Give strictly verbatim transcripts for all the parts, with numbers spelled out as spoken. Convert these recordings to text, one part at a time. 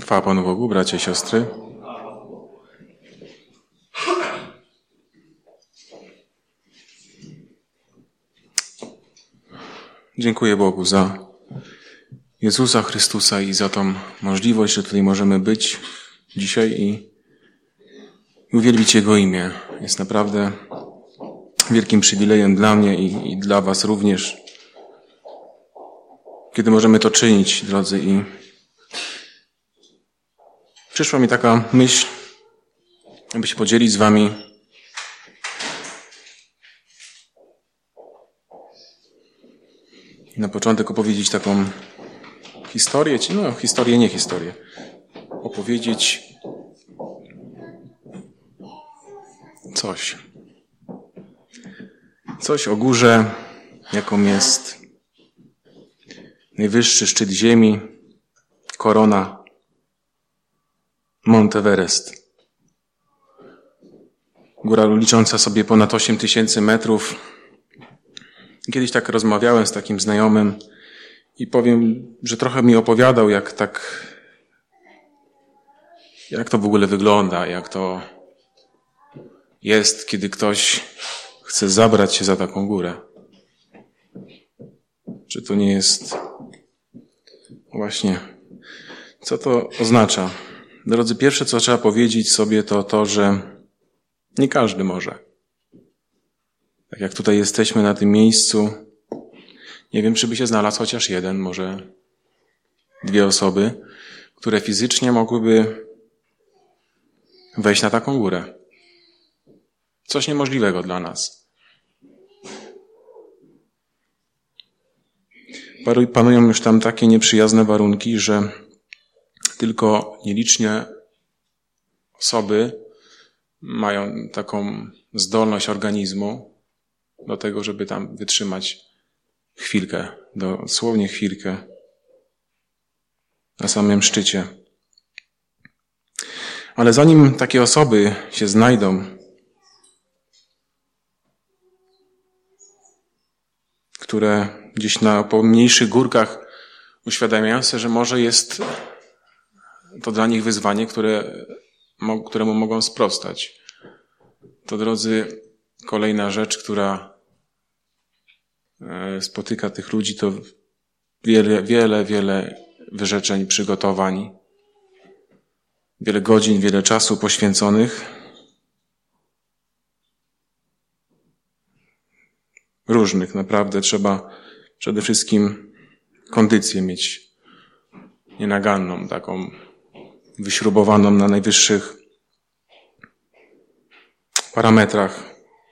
Chwała Panu Bogu, bracia i siostry. Dziękuję Bogu za Jezusa Chrystusa i za tą możliwość, że tutaj możemy być dzisiaj i uwielbić Jego imię. Jest naprawdę wielkim przywilejem dla mnie i, i dla Was również, kiedy możemy to czynić, drodzy. I przyszła mi taka myśl, aby się podzielić z Wami i na początek opowiedzieć taką historię, no historię, nie historię, opowiedzieć coś. Coś o górze, jaką jest najwyższy szczyt ziemi, korona Mount Everest. Góra licząca sobie ponad osiem tysięcy metrów. Kiedyś tak rozmawiałem z takim znajomym i powiem, że trochę mi opowiadał, jak tak, jak to w ogóle wygląda, jak to jest, kiedy ktoś chce zabrać się za taką górę. Czy to nie jest właśnie, co to oznacza? Drodzy, pierwsze, co trzeba powiedzieć sobie, to to, że nie każdy może. Tak jak tutaj jesteśmy na tym miejscu, nie wiem, czy by się znalazł chociaż jeden, może dwie osoby, które fizycznie mogłyby wejść na taką górę. Coś niemożliwego dla nas. Panują już tam takie nieprzyjazne warunki, że tylko nielicznie osoby mają taką zdolność organizmu do tego, żeby tam wytrzymać chwilkę, dosłownie chwilkę na samym szczycie. Ale zanim takie osoby się znajdą, które gdzieś na pomniejszych górkach uświadamiają sobie, że może jest to dla nich wyzwanie, które, któremu mogą sprostać. To, drodzy, kolejna rzecz, która spotyka tych ludzi, to wiele, wiele, wiele wyrzeczeń, przygotowań, wiele godzin, wiele czasu poświęconych. Różnych, naprawdę trzeba przede wszystkim kondycję mieć nienaganną, taką wyśrubowaną na najwyższych parametrach.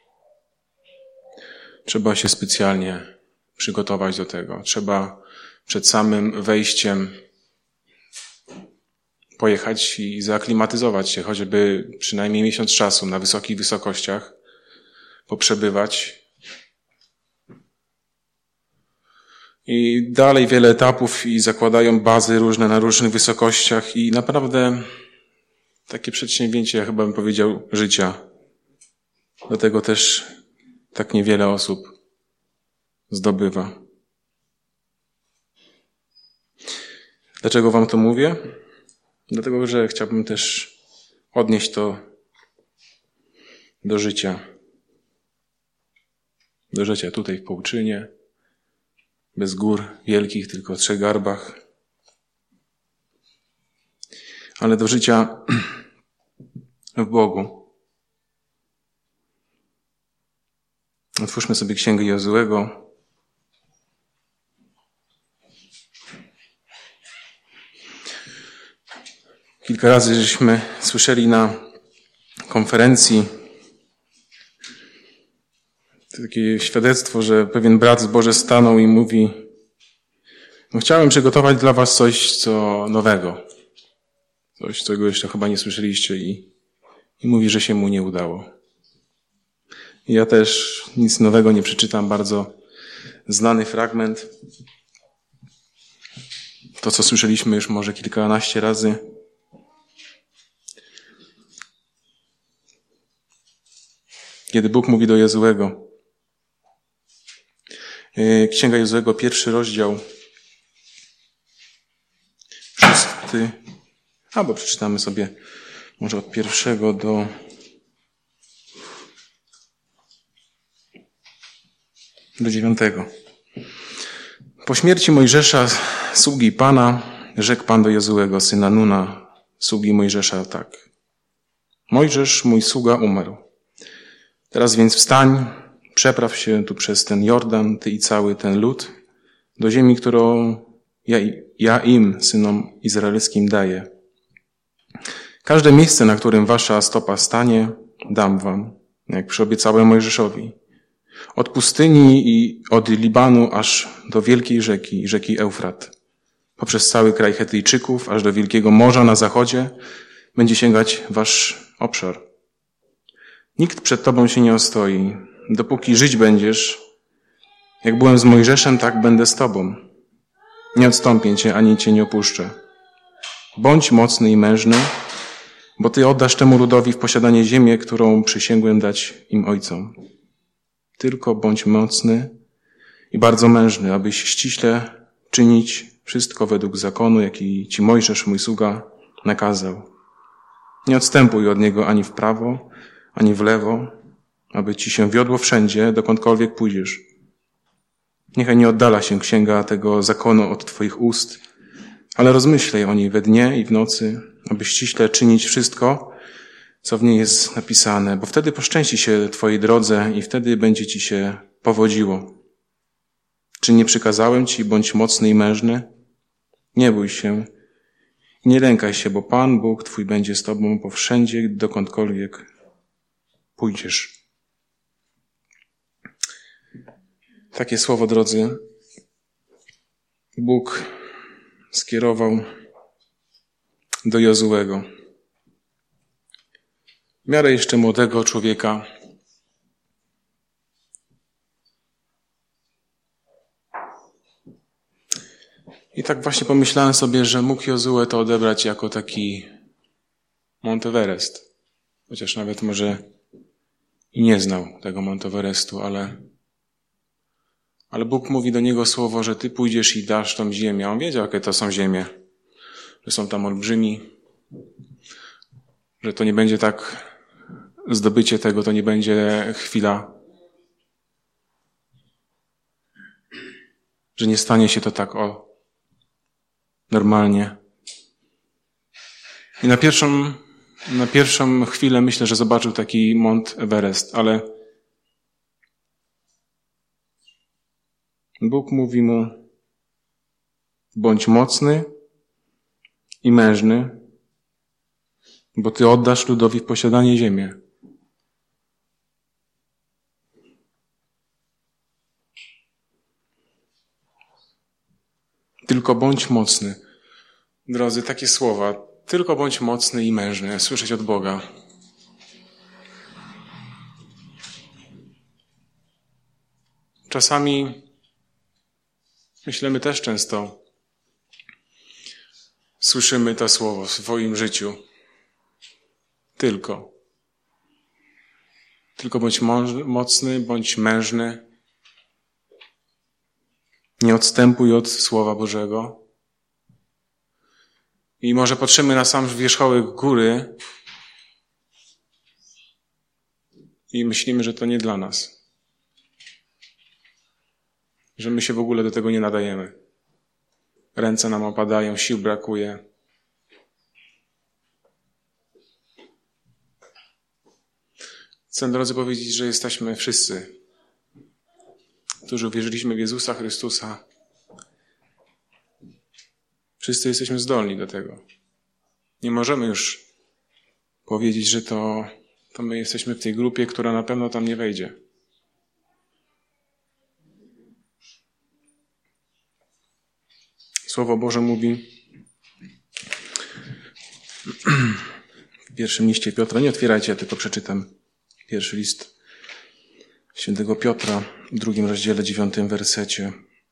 Trzeba się specjalnie przygotować do tego. Trzeba przed samym wejściem pojechać i zaaklimatyzować się, choćby przynajmniej miesiąc czasu na wysokich wysokościach, poprzebywać. I dalej wiele etapów i zakładają bazy różne na różnych wysokościach i naprawdę takie przedsięwzięcie, ja chyba bym powiedział, życia. Do tego też tak niewiele osób zdobywa. Dlaczego wam to mówię? Dlatego, że chciałbym też odnieść to do życia. Do życia tutaj w Połczynie. Bez gór wielkich, tylko o trzech garbach. Ale do życia w Bogu. Otwórzmy sobie Księgę Jozuego. Kilka razy żeśmy słyszeli na konferencji takie świadectwo, że pewien brat z Boże stanął i mówi: no, chciałem przygotować dla was coś co nowego. Coś, czego jeszcze chyba nie słyszeliście i, i mówi, że się mu nie udało. I ja też nic nowego nie przeczytam, bardzo znany fragment. To, co słyszeliśmy już może kilkanaście razy. Kiedy Bóg mówi do Jozuego, Księga Jozuego, pierwszy rozdział, szósty, Albo przeczytamy sobie może od pierwszego do do dziewiątego. Po śmierci Mojżesza, sługi Pana, rzekł Pan do Jozuego, syna Nuna, sługi Mojżesza, tak. Mojżesz, mój sługa, umarł. Teraz więc wstań, przepraw się tu przez ten Jordan, ty i cały ten lud, do ziemi, którą ja, ja im, synom izraelskim, daję. Każde miejsce, na którym wasza stopa stanie, dam wam, jak przyobiecałem Mojżeszowi. Od pustyni i od Libanu aż do wielkiej rzeki, rzeki Eufrat. Poprzez cały kraj Chetyjczyków, aż do wielkiego morza na zachodzie, będzie sięgać wasz obszar. Nikt przed tobą się nie ostoi. Dopóki żyć będziesz, jak byłem z Mojżeszem, tak będę z tobą. Nie odstąpię cię, ani cię nie opuszczę. Bądź mocny i mężny, bo ty oddasz temu ludowi w posiadanie ziemię, którą przysięgłem dać im ojcom. Tylko bądź mocny i bardzo mężny, abyś ściśle czynić wszystko według zakonu, jaki ci Mojżesz, mój sługa, nakazał. Nie odstępuj od niego ani w prawo, ani w lewo, aby ci się wiodło wszędzie, dokądkolwiek pójdziesz. Niechaj nie oddala się księga tego zakonu od twoich ust, ale rozmyślaj o niej we dnie i w nocy, aby ściśle czynić wszystko, co w niej jest napisane, bo wtedy poszczęści się twojej drodze i wtedy będzie ci się powodziło. Czy nie przykazałem ci, bądź mocny i mężny? Nie bój się i nie lękaj się, bo Pan Bóg twój będzie z tobą powszędzie, dokądkolwiek pójdziesz. Takie słowo, drodzy, Bóg skierował do Jozuego. W miarę jeszcze młodego człowieka. I tak właśnie pomyślałem sobie, że mógł Jozue to odebrać jako taki Mount Everest. Chociaż nawet może i nie znał tego Mount Everestu, ale, ale Bóg mówi do niego słowo, że ty pójdziesz i dasz tą ziemię. On wiedział, jakie to są ziemie. Że są tam olbrzymi. Że to nie będzie tak, zdobycie tego to nie będzie chwila. Że nie stanie się to tak o normalnie. I na pierwszą, na pierwszą chwilę myślę, że zobaczył taki Mount Everest, ale Bóg mówi mu, bądź mocny i mężny, bo ty oddasz ludowi w posiadanie ziemię. Tylko bądź mocny. Drodzy, takie słowa. Tylko bądź mocny i mężny. Słyszeć od Boga. Czasami myślimy też często, słyszymy to słowo w swoim życiu. Tylko. Tylko bądź mocny, bądź mężny. Nie odstępuj od Słowa Bożego. I może patrzymy na sam wierzchołek góry i myślimy, że to nie dla nas. Że my się w ogóle do tego nie nadajemy. Ręce nam opadają, sił brakuje. Chcę, drodzy, powiedzieć, że jesteśmy wszyscy, którzy uwierzyliśmy w Jezusa Chrystusa. Wszyscy jesteśmy zdolni do tego. Nie możemy już powiedzieć, że to, to my jesteśmy w tej grupie, która na pewno tam nie wejdzie. Słowo Boże mówi w pierwszym liście Piotra, nie otwierajcie, ja tylko przeczytam pierwszy list Świętego Piotra w drugim rozdziale, dziewiątym wersecie.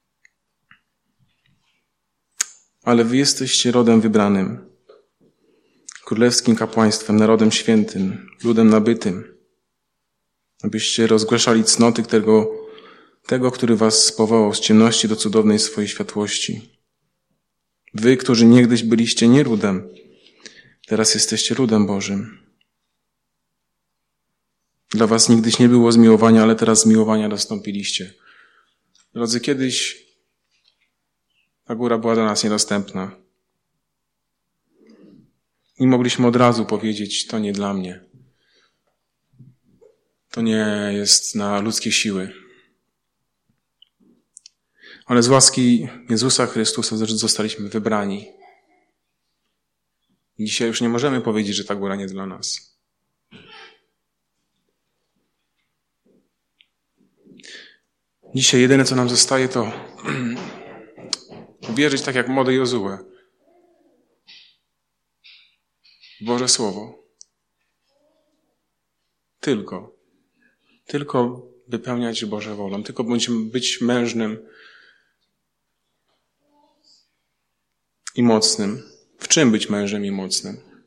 Ale wy jesteście rodem wybranym, królewskim kapłaństwem, narodem świętym, ludem nabytym, abyście rozgłaszali cnoty tego, tego, który was powołał z ciemności do cudownej swojej światłości. Wy, którzy niegdyś byliście nie ludem, Teraz jesteście ludem Bożym. Dla was nigdyś nie było zmiłowania, ale teraz zmiłowania dostąpiliście. Drodzy, kiedyś ta góra była dla nas niedostępna. I mogliśmy od razu powiedzieć, to nie dla mnie. To nie jest na ludzkie siły. Ale z łaski Jezusa Chrystusa zostaliśmy wybrani. I dzisiaj już nie możemy powiedzieć, że ta góra nie dla nas. Dzisiaj jedyne, co nam zostaje, to uwierzyć tak jak młody Jozue w Boże Słowo. Tylko. Tylko wypełniać Boże wolą. Tylko bądźmy być mężnym i mocnym. W czym być mężem i mocnym?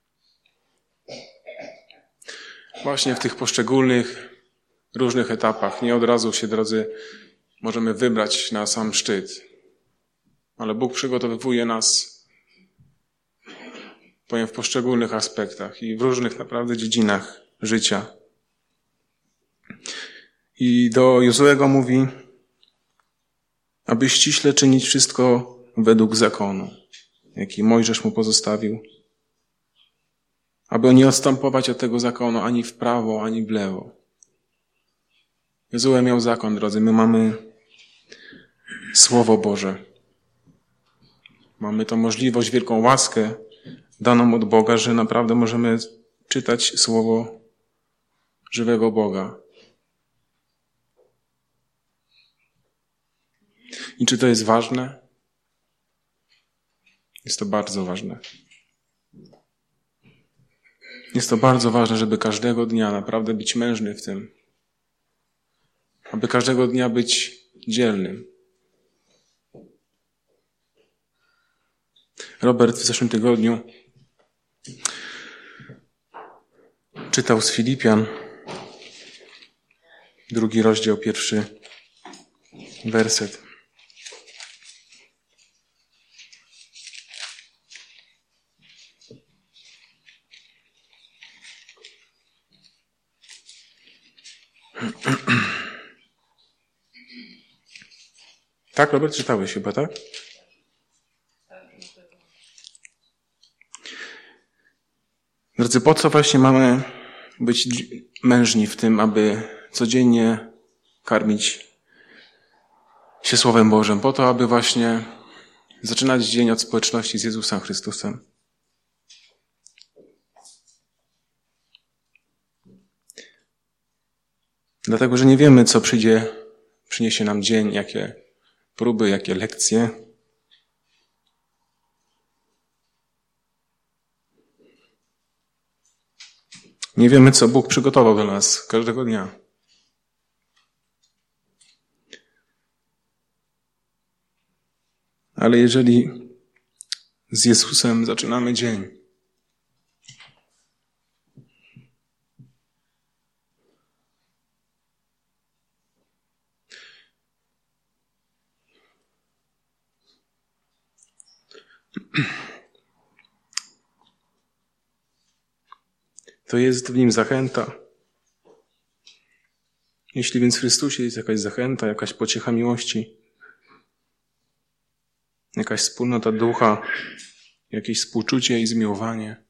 Właśnie w tych poszczególnych, różnych etapach. Nie od razu się, drodzy, możemy wybrać na sam szczyt. Ale Bóg przygotowuje nas, powiem, w poszczególnych aspektach i w różnych naprawdę dziedzinach życia. I do Jozuego mówi, aby ściśle czynić wszystko według zakonu, jaki Mojżesz mu pozostawił. Aby nie odstępować od tego zakonu ani w prawo, ani w lewo. Jozue miał zakon, drodzy. My mamy Słowo Boże. Mamy tą możliwość, wielką łaskę daną od Boga, że naprawdę możemy czytać Słowo żywego Boga. I czy to jest ważne? Jest to bardzo ważne. Jest to bardzo ważne, żeby każdego dnia naprawdę być mężny w tym. Aby każdego dnia być dzielnym. Robert w zeszłym tygodniu czytał z Filipian, drugi rozdział, pierwszy werset. Tak, Robert, czytałeś chyba, tak? Drodzy, po co właśnie mamy być mężni w tym, aby codziennie karmić się Słowem Bożym? Po to, aby właśnie zaczynać dzień od społeczności z Jezusem Chrystusem. Dlatego, że nie wiemy, co przyjdzie, przyniesie nam dzień, jakie próby, jakie lekcje. Nie wiemy, co Bóg przygotował dla nas każdego dnia. Ale jeżeli z Jezusem zaczynamy dzień, to jest w nim zachęta. Jeśli więc w Chrystusie jest jakaś zachęta, jakaś pociecha miłości, jakaś wspólnota ducha, jakieś współczucie i zmiłowanie,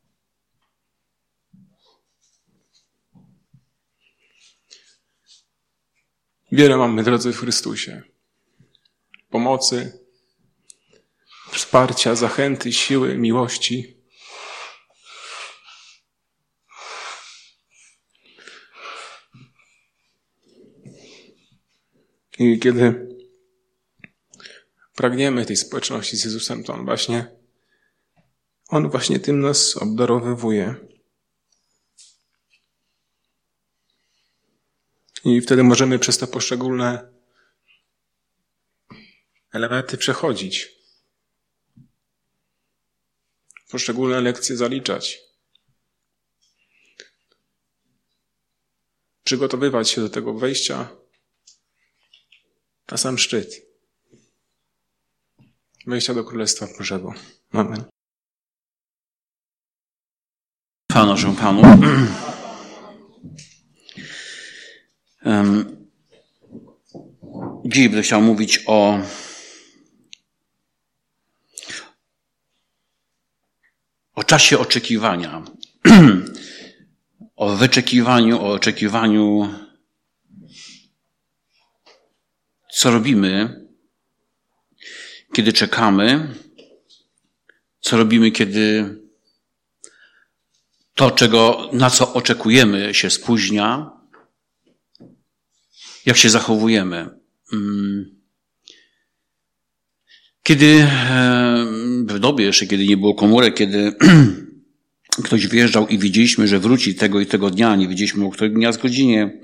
wiele mamy, drodzy, w Chrystusie. Pomocy, wsparcia, zachęty, siły, miłości. I kiedy pragniemy tej społeczności z Jezusem, to On właśnie, On właśnie tym nas obdarowywuje. I wtedy możemy przez te poszczególne elementy przechodzić. Poszczególne lekcje zaliczać. Przygotowywać się do tego wejścia na sam szczyt. Wejścia do Królestwa Bożego. Amen. Chwała naszemu Panu. Dziś będę chciał mówić o o czasie oczekiwania, o wyczekiwaniu, o oczekiwaniu, co robimy, kiedy czekamy, co robimy, kiedy to, czego, na co oczekujemy, się spóźnia, jak się zachowujemy. Kiedy w dobie jeszcze, kiedy nie było komórek, kiedy ktoś wyjeżdżał i widzieliśmy, że wróci tego i tego dnia, nie wiedzieliśmy o którego dnia z godzinie,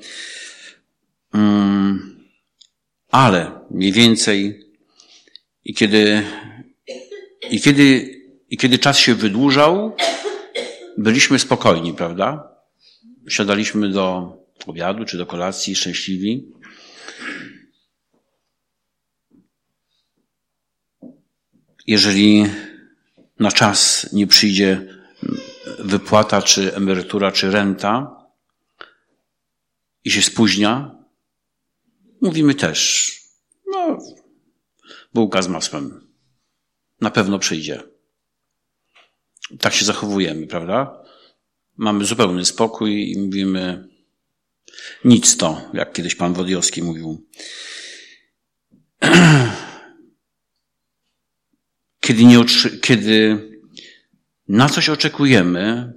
ale mniej więcej i kiedy, i kiedy, i kiedy czas się wydłużał, byliśmy spokojni, prawda? Siadaliśmy do obiadu czy do kolacji szczęśliwi. Jeżeli na czas nie przyjdzie wypłata, czy emerytura, czy renta i się spóźnia, mówimy też, no, bułka z masłem. Na pewno przyjdzie. Tak się zachowujemy, prawda? Mamy zupełny spokój i mówimy nic to, jak kiedyś pan Wodjowski mówił. Kiedy, nie, kiedy na coś oczekujemy,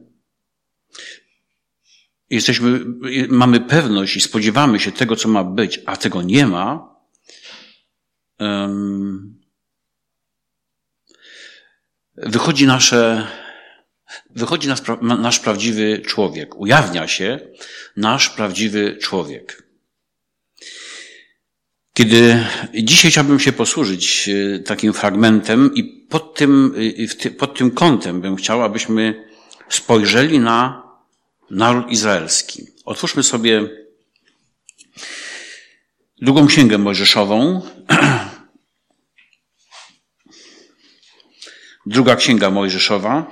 jesteśmy, mamy pewność i spodziewamy się tego, co ma być, a tego nie ma, um, wychodzi nasze, wychodzi nasz, nasz prawdziwy człowiek, ujawnia się nasz prawdziwy człowiek. Kiedy dzisiaj chciałbym się posłużyć takim fragmentem i pod tym, pod tym kątem bym chciał, abyśmy spojrzeli na naród izraelski. Otwórzmy sobie drugą księgę mojżeszową. Druga księga mojżeszowa.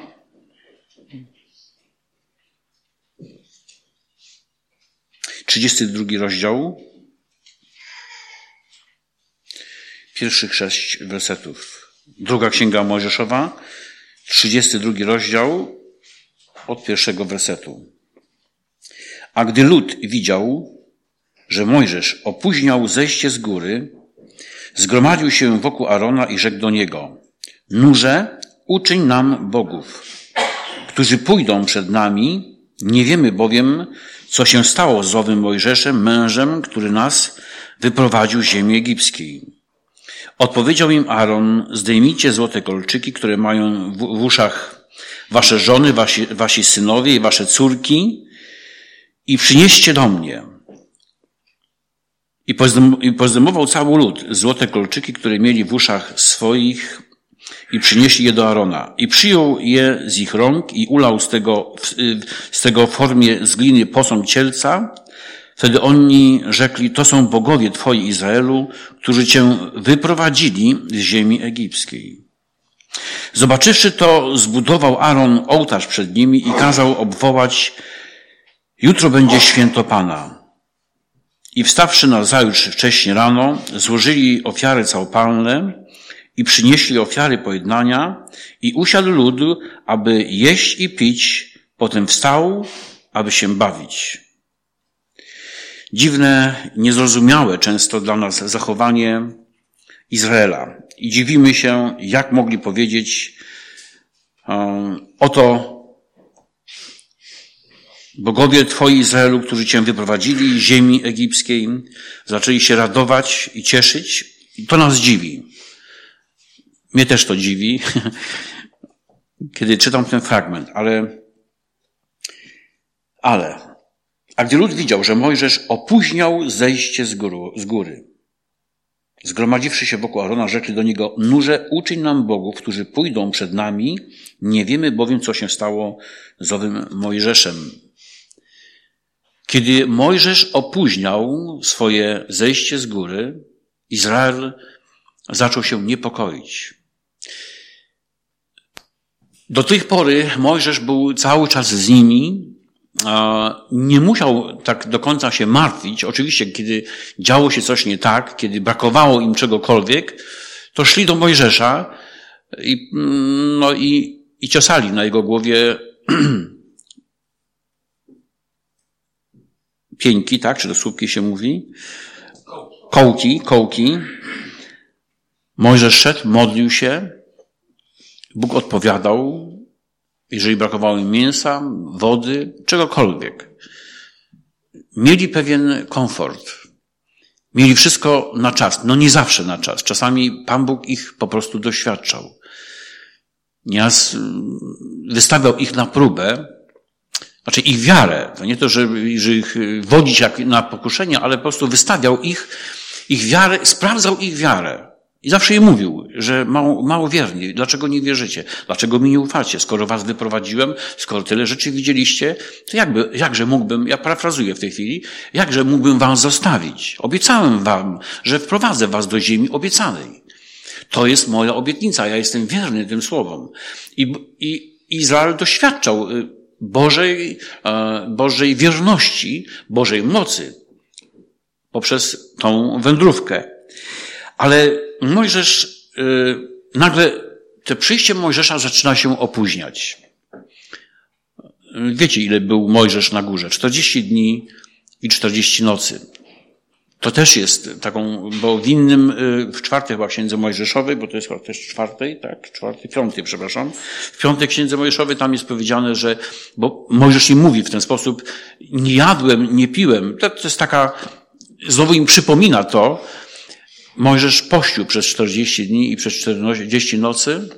Trzydziesty drugi rozdział. Pierwszych sześć wersetów. Druga księga mojżeszowa. Trzydziesty drugi rozdział. Od pierwszego wersetu. A gdy lud widział, że Mojżesz opóźniał zejście z góry, zgromadził się wokół Arona i rzekł do niego: Nurze, uczyń nam bogów, którzy pójdą przed nami. Nie wiemy bowiem, co się stało z owym Mojżeszem, mężem, który nas wyprowadził z ziemi egipskiej. Odpowiedział im Aaron: zdejmijcie złote kolczyki, które mają w, w uszach wasze żony, wasi, wasi synowie i wasze córki i przynieście do mnie. I pozdejmował cały lud złote kolczyki, które mieli w uszach swoich, i przynieśli je do Arona. I przyjął je z ich rąk i ulał z tego, z tego w formie z gliny posąg cielca. Wtedy oni rzekli: to są bogowie twoi, Izraelu, którzy cię wyprowadzili z ziemi egipskiej. Zobaczywszy to, zbudował Aaron ołtarz przed nimi i kazał obwołać: jutro będzie święto Pana. I wstawszy nazajutrz wcześnie rano, złożyli ofiary całopalne i przynieśli ofiary pojednania i usiadł lud, aby jeść i pić, potem wstał, aby się bawić. Dziwne, niezrozumiałe często dla nas zachowanie Izraela. I dziwimy się, jak mogli powiedzieć um, oto bogowie twoi, Izraelu, którzy cię wyprowadzili z ziemi egipskiej, zaczęli się radować i cieszyć. I to nas dziwi. Mnie też to dziwi, kiedy czytam ten fragment, ale, ale, a gdy lud widział, że Mojżesz opóźniał zejście z góry, z góry, zgromadziwszy się wokół Arona, rzekli do niego: nurze, uczyń nam bogów, którzy pójdą przed nami, nie wiemy bowiem, co się stało z owym Mojżeszem. Kiedy Mojżesz opóźniał swoje zejście z góry, Izrael zaczął się niepokoić. Do tej pory Mojżesz był cały czas z nimi, nie musiał tak do końca się martwić. Oczywiście, kiedy działo się coś nie tak, kiedy brakowało im czegokolwiek, to szli do Mojżesza i, no i, i ciosali na jego głowie pieńki, tak? Czy to słupki się mówi? Kołki, kołki. Mojżesz szedł, modlił się. Bóg odpowiadał, jeżeli brakowało im mięsa, wody, czegokolwiek. Mieli pewien komfort. Mieli wszystko na czas. No nie zawsze na czas. Czasami Pan Bóg ich po prostu doświadczał. Nieraz wystawiał ich na próbę, znaczy ich wiarę. To nie to, że, że ich wodzić jak na pokuszenie, ale po prostu wystawiał ich, ich wiarę, sprawdzał ich wiarę. I zawsze im mówił, że mało, mało wierni. Dlaczego nie wierzycie? Dlaczego mi nie ufacie? Skoro was wyprowadziłem, skoro tyle rzeczy widzieliście, to jakby, jakże mógłbym, ja parafrazuję w tej chwili, jakże mógłbym was zostawić? Obiecałem wam, że wprowadzę was do ziemi obiecanej. To jest moja obietnica. Ja jestem wierny tym słowom. I, i Izrael doświadczał Bożej, Bożej wierności, Bożej mocy poprzez tą wędrówkę. Ale Mojżesz, yy, nagle to przyjście Mojżesza zaczyna się opóźniać. Wiecie, ile był Mojżesz na górze? czterdzieści dni i czterdzieści nocy. To też jest taką, bo w innym, yy, w czwartej chyba księdze Mojżeszowej, bo to jest chyba też czwartej, tak? Czwartej, piątej, przepraszam. W piątej księdze Mojżeszowej tam jest powiedziane, że, bo Mojżesz im mówi w ten sposób, nie jadłem, nie piłem. To, to jest taka, znowu im przypomina to, Mojżesz pościł przez czterdzieści dni i przez czterdzieści nocy,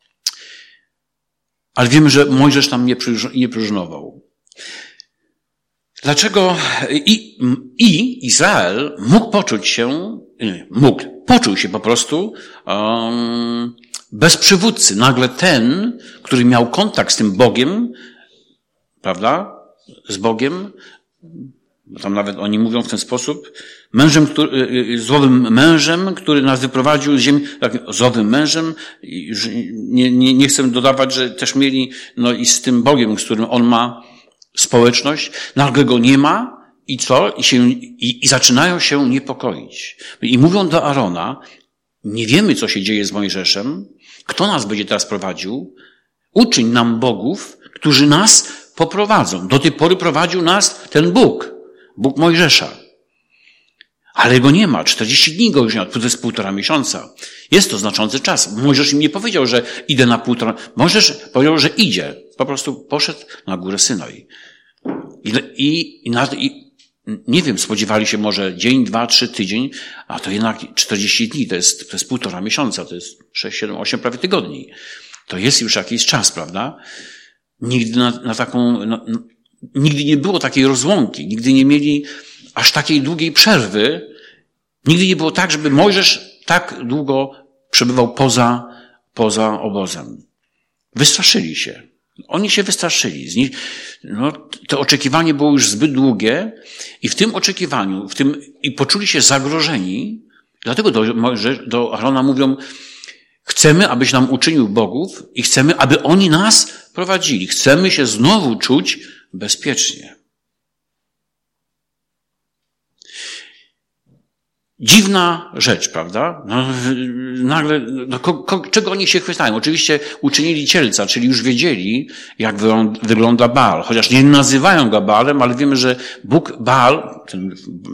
ale wiemy, że Mojżesz tam nie próżnował. Dlaczego? I, i Izrael mógł poczuć się, nie, mógł, poczuł się po prostu um, bez przywódcy. Nagle ten, który miał kontakt z tym Bogiem, prawda, z Bogiem, tam nawet oni mówią w ten sposób, mężem, który, złowym mężem, który nas wyprowadził z ziemi, tak, złowym mężem, nie, nie, nie chcę dodawać, że też mieli, no i z tym Bogiem, z którym on ma społeczność, nagle go nie ma i co? I, się, i, i zaczynają się niepokoić. I mówią do Arona, nie wiemy, co się dzieje z Mojżeszem, kto nas będzie teraz prowadził, uczyń nam bogów, którzy nas poprowadzą. Do tej pory prowadził nas ten Bóg, Bóg Mojżesza. Ale go nie ma. czterdzieści dni go już nie ma. To jest półtora miesiąca. Jest to znaczący czas. Mojżesz im nie powiedział, że idę na półtora. Mojżesz powiedział, że idzie. Po prostu poszedł na górę Synaj. I, i, i, na, i nie wiem, spodziewali się może dzień, dwa, trzy, tydzień, a to jednak czterdzieści dni. To jest, to jest półtora miesiąca. To jest sześć, siedem, osiem prawie tygodni. To jest już jakiś czas, prawda? Nigdy na, na taką, na, nigdy nie było takiej rozłąki. Nigdy nie mieli aż takiej długiej przerwy. Nigdy nie było tak, żeby Mojżesz tak długo przebywał poza, poza obozem. Wystraszyli się. Oni się wystraszyli. No, to oczekiwanie było już zbyt długie i w tym oczekiwaniu, w tym, i poczuli się zagrożeni. Dlatego do, do Arona mówią, chcemy, abyś nam uczynił bogów i chcemy, aby oni nas prowadzili. Chcemy się znowu czuć bezpiecznie. Dziwna rzecz, prawda? No, nagle, no, ko, ko, czego oni się chwytają? Oczywiście uczynili cielca, czyli już wiedzieli, jak wygląda Baal. Chociaż nie nazywają go Baalem, ale wiemy, że Bóg Baal, ten,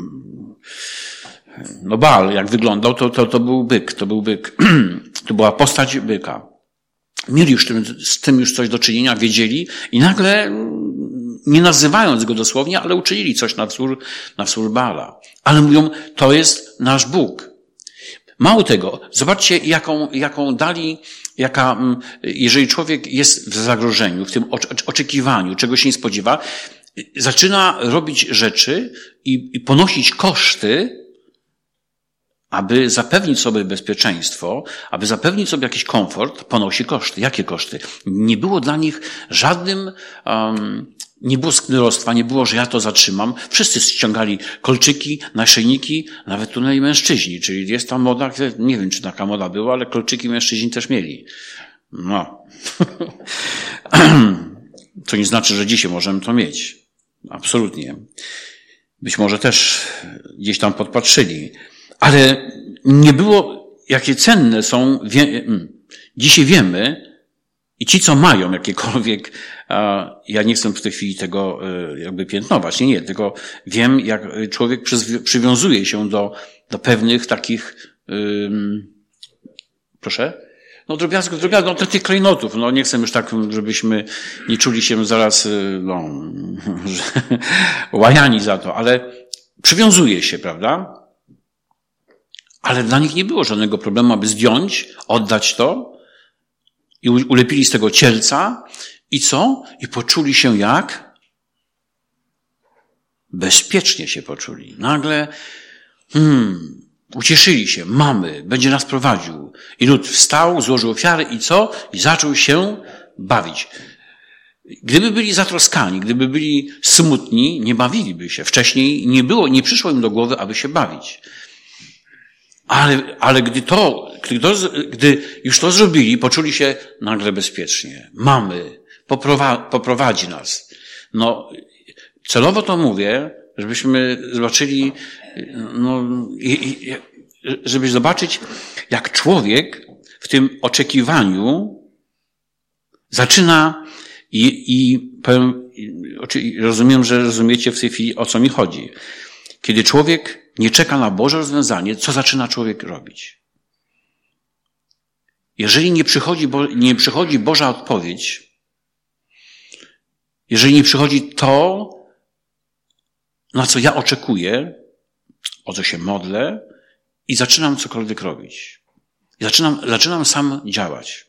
no Baal, jak wyglądał, to, to, to był byk, to był byk. To była postać byka. Mieli już tym, z tym już coś do czynienia, wiedzieli i nagle, nie nazywając go dosłownie, ale uczynili coś na wzór, na wzór Baala. Ale mówią, to jest nasz Bóg. Mało tego, zobaczcie, jaką, jaką dali, jaka, jeżeli człowiek jest w zagrożeniu, w tym oczekiwaniu, czego się nie spodziewa, zaczyna robić rzeczy i, i ponosić koszty, aby zapewnić sobie bezpieczeństwo, aby zapewnić sobie jakiś komfort, ponosi koszty. Jakie koszty? Nie było dla nich żadnym, um, nie było sknerostwa, nie było, że ja to zatrzymam. Wszyscy ściągali kolczyki, naszyjniki, nawet tutaj mężczyźni. Czyli jest ta moda, nie wiem, czy taka moda była, ale kolczyki mężczyźni też mieli. No. To nie znaczy, że dzisiaj możemy to mieć. Absolutnie. Być może też gdzieś tam podpatrzyli. Ale nie było, jakie cenne są, wie, dzisiaj wiemy, i ci, co mają jakiekolwiek, ja nie chcę w tej chwili tego jakby piętnować, nie, nie, tylko wiem, jak człowiek przywiązuje się do, do pewnych takich, um, proszę? No drobiazgów, drobiazgów, no tych klejnotów, no nie chcę już tak, żebyśmy nie czuli się zaraz, no, łajani za to, ale przywiązuje się, prawda? Ale dla nich nie było żadnego problemu, aby zdjąć, oddać to i ulepili z tego cielca i co? I poczuli się jak? Bezpiecznie się poczuli. Nagle, hmm, ucieszyli się, mamy, będzie nas prowadził. I lud wstał, złożył ofiary i co? I zaczął się bawić. Gdyby byli zatroskani, gdyby byli smutni, nie bawiliby się. Wcześniej nie było, nie przyszło im do głowy, aby się bawić. Ale, ale gdy to, gdy to, gdy już to zrobili, poczuli się nagle bezpiecznie. Mamy, poprowadzi, poprowadzi nas. No, celowo to mówię, żebyśmy zobaczyli, no, i, i, żeby zobaczyć, jak człowiek w tym oczekiwaniu zaczyna i, i powiem, rozumiem, że rozumiecie w tej chwili, o co mi chodzi. Kiedy człowiek nie czeka na Boże rozwiązanie, co zaczyna człowiek robić? Jeżeli nie przychodzi, nie przychodzi Boża odpowiedź, jeżeli nie przychodzi to, na co ja oczekuję, o co się modlę, i zaczynam cokolwiek robić. I zaczynam, zaczynam sam działać.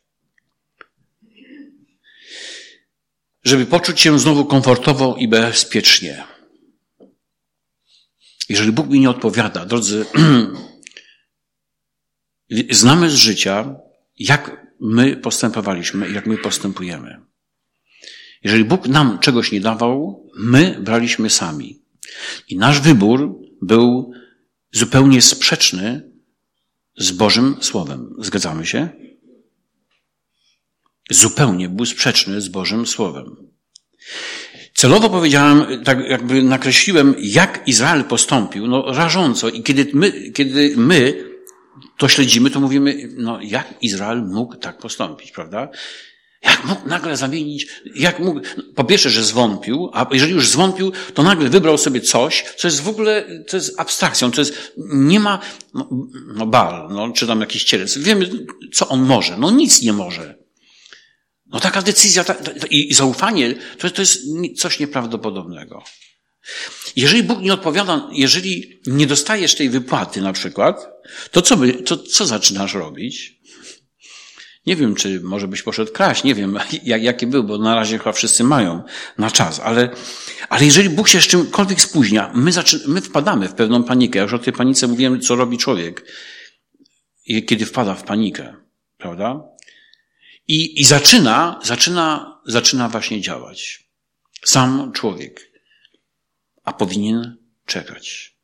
Żeby poczuć się znowu komfortowo i bezpiecznie. Jeżeli Bóg mi nie odpowiada, drodzy, znamy z życia, jak my postępowaliśmy i jak my postępujemy. Jeżeli Bóg nam czegoś nie dawał, my braliśmy sami. I nasz wybór był zupełnie sprzeczny z Bożym Słowem. Zgadzamy się? Zupełnie był sprzeczny z Bożym Słowem. Celowo powiedziałem, tak jakby nakreśliłem, jak Izrael postąpił, no rażąco. I kiedy my, kiedy my to śledzimy, to mówimy, no jak Izrael mógł tak postąpić, prawda? Jak mógł nagle zamienić, jak mógł, po pierwsze, że zwątpił, a jeżeli już zwątpił, to nagle wybrał sobie coś, co jest w ogóle, to jest abstrakcją, to jest, nie ma, no, no Baal, no, czy tam jakiś cielec. Wiemy, co on może. No nic nie może. No taka decyzja ta, ta, i, i zaufanie, to, to jest coś nieprawdopodobnego. Jeżeli Bóg nie odpowiada, jeżeli nie dostajesz tej wypłaty na przykład, to co, by, to co zaczynasz robić? Nie wiem, czy może byś poszedł kraść, nie wiem, jak, jaki był, bo na razie chyba wszyscy mają na czas, ale, ale jeżeli Bóg się z czymkolwiek spóźnia, my, zaczy, my wpadamy w pewną panikę. Ja już o tej panice mówiłem, co robi człowiek, kiedy wpada w panikę, prawda? I, i zaczyna, zaczyna, zaczyna właśnie działać. Sam człowiek. A powinien czekać.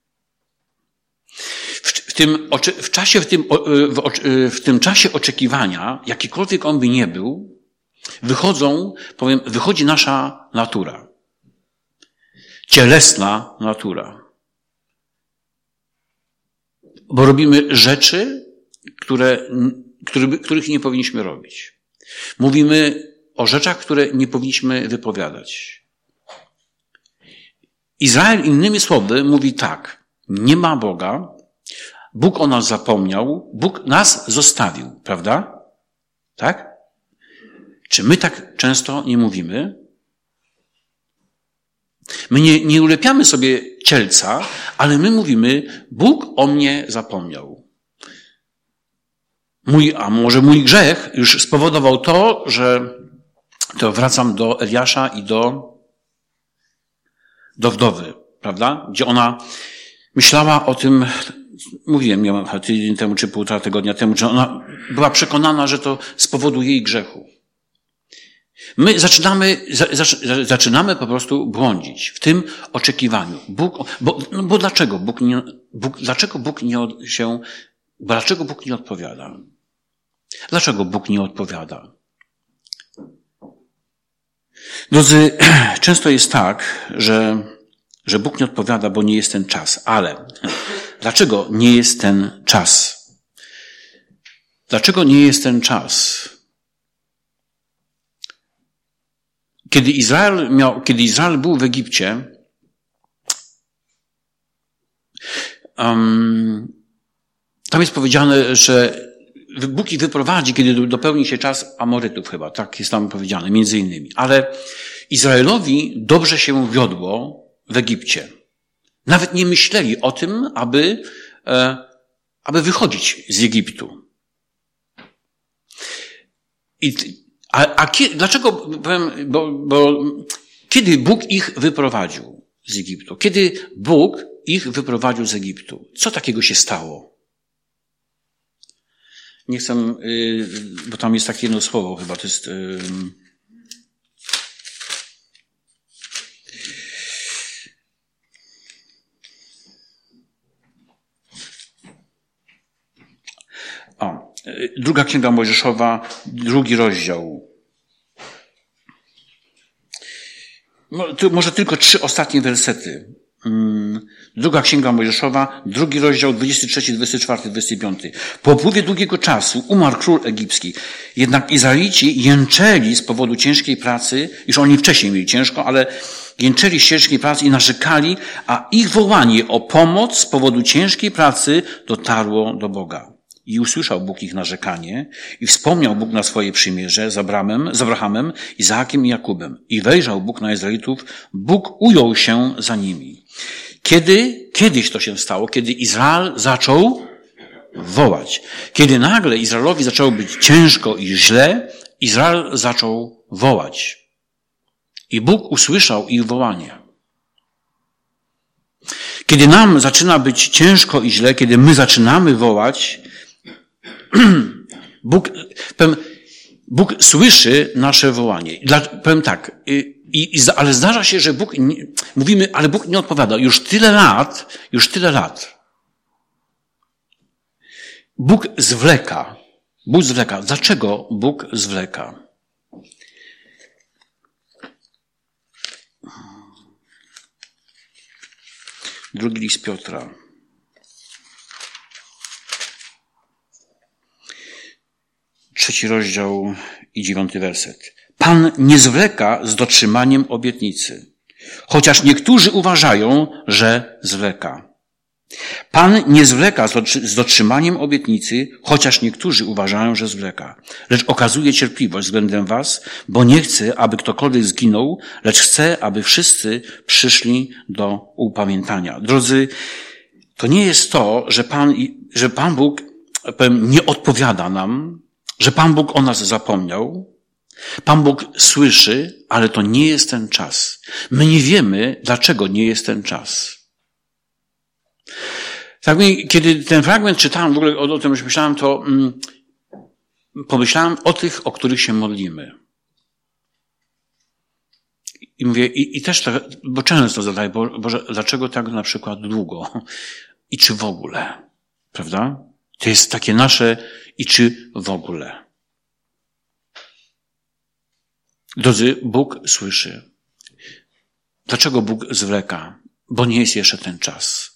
W, w tym, w czasie, w tym, w, w tym czasie oczekiwania, jakikolwiek on by nie był, wychodzą, powiem, wychodzi nasza natura. Cielesna natura. Bo robimy rzeczy, które, które, których nie powinniśmy robić. Mówimy o rzeczach, które nie powinniśmy wypowiadać. Izrael innymi słowy mówi tak, nie ma Boga, Bóg o nas zapomniał, Bóg nas zostawił, prawda? Tak? Czy my tak często nie mówimy? My nie, nie ulepiamy sobie cielca, ale my mówimy, Bóg o mnie zapomniał. Mój, a może mój grzech już spowodował to, że to wracam do Eliasza i do, do wdowy, prawda? Gdzie ona myślała o tym, mówiłem nie wiem, tydzień temu czy półtora tygodnia temu, że ona była przekonana, że to z powodu jej grzechu. My zaczynamy, zaczynamy po prostu błądzić w tym oczekiwaniu. Bóg, bo, no bo dlaczego Bóg nie, Bóg, dlaczego Bóg nie się, dlaczego Bóg nie odpowiada? Dlaczego Bóg nie odpowiada? Drodzy, często jest tak, że, że Bóg nie odpowiada, bo nie jest ten czas. Ale dlaczego nie jest ten czas? Dlaczego nie jest ten czas? Kiedy Izrael miał, kiedy Izrael był w Egipcie, um, tam jest powiedziane, że Bóg ich wyprowadzi, kiedy dopełni się czas Amorytów chyba, tak jest tam powiedziane, między innymi. Ale Izraelowi dobrze się wiodło w Egipcie. Nawet nie myśleli o tym, aby, e, aby wychodzić z Egiptu. I, a, a kiedy, dlaczego, powiem, bo, bo kiedy Bóg ich wyprowadził z Egiptu? Kiedy Bóg ich wyprowadził z Egiptu? Co takiego się stało? Nie chcę, yy, bo tam jest takie jedno słowo chyba, to jest... Yy, o, druga Księga Mojżeszowa, drugi rozdział. Może tylko trzy ostatnie wersety. Druga Księga Mojżeszowa, drugi rozdział, dwudziesty trzeci, dwudziesty czwarty, dwudziesty piąty. Po upływie długiego czasu umarł król egipski. Jednak Izraelici jęczeli z powodu ciężkiej pracy, już oni wcześniej mieli ciężko, ale jęczeli z ciężkiej pracy i narzekali, a ich wołanie o pomoc z powodu ciężkiej pracy dotarło do Boga. I usłyszał Bóg ich narzekanie i wspomniał Bóg na swoje przymierze z Abrahamem, z Abrahamem, Izaakiem i Jakubem. I wejrzał Bóg na Izraelitów, Bóg ujął się za nimi. Kiedy, kiedyś to się stało, kiedy Izrael zaczął wołać. Kiedy nagle Izraelowi zaczęło być ciężko i źle, Izrael zaczął wołać. I Bóg usłyszał ich wołanie. Kiedy nam zaczyna być ciężko i źle, kiedy my zaczynamy wołać, Bóg, powiem, Bóg słyszy nasze wołanie. Dla, powiem tak, i, i, ale zdarza się, że Bóg, nie, mówimy, ale Bóg nie odpowiada. Już tyle lat, już tyle lat. Bóg zwleka. Bóg zwleka. Dlaczego Bóg zwleka? Drugi list Piotra. Trzeci rozdział i dziewiąty werset. Pan nie zwleka z dotrzymaniem obietnicy, chociaż niektórzy uważają, że zwleka. Pan nie zwleka z dotrzymaniem obietnicy, chociaż niektórzy uważają, że zwleka. Lecz okazuje cierpliwość względem was, bo nie chce, aby ktokolwiek zginął, lecz chce, aby wszyscy przyszli do upamiętania. Drodzy, to nie jest to, że Pan, że Pan Bóg powiem, nie odpowiada nam, że Pan Bóg o nas zapomniał. Pan Bóg słyszy, ale to nie jest ten czas. My nie wiemy, dlaczego nie jest ten czas. Tak, kiedy ten fragment czytałem, w ogóle o, o tym już myślałem, to mm, pomyślałem o tych, o których się modlimy. I mówię, i, i też, to, bo często zadaję, bo, Boże, dlaczego tak na przykład długo? I czy w ogóle? Prawda? To jest takie nasze i czy w ogóle. Drodzy, Bóg słyszy. Dlaczego Bóg zwleka? Bo nie jest jeszcze ten czas.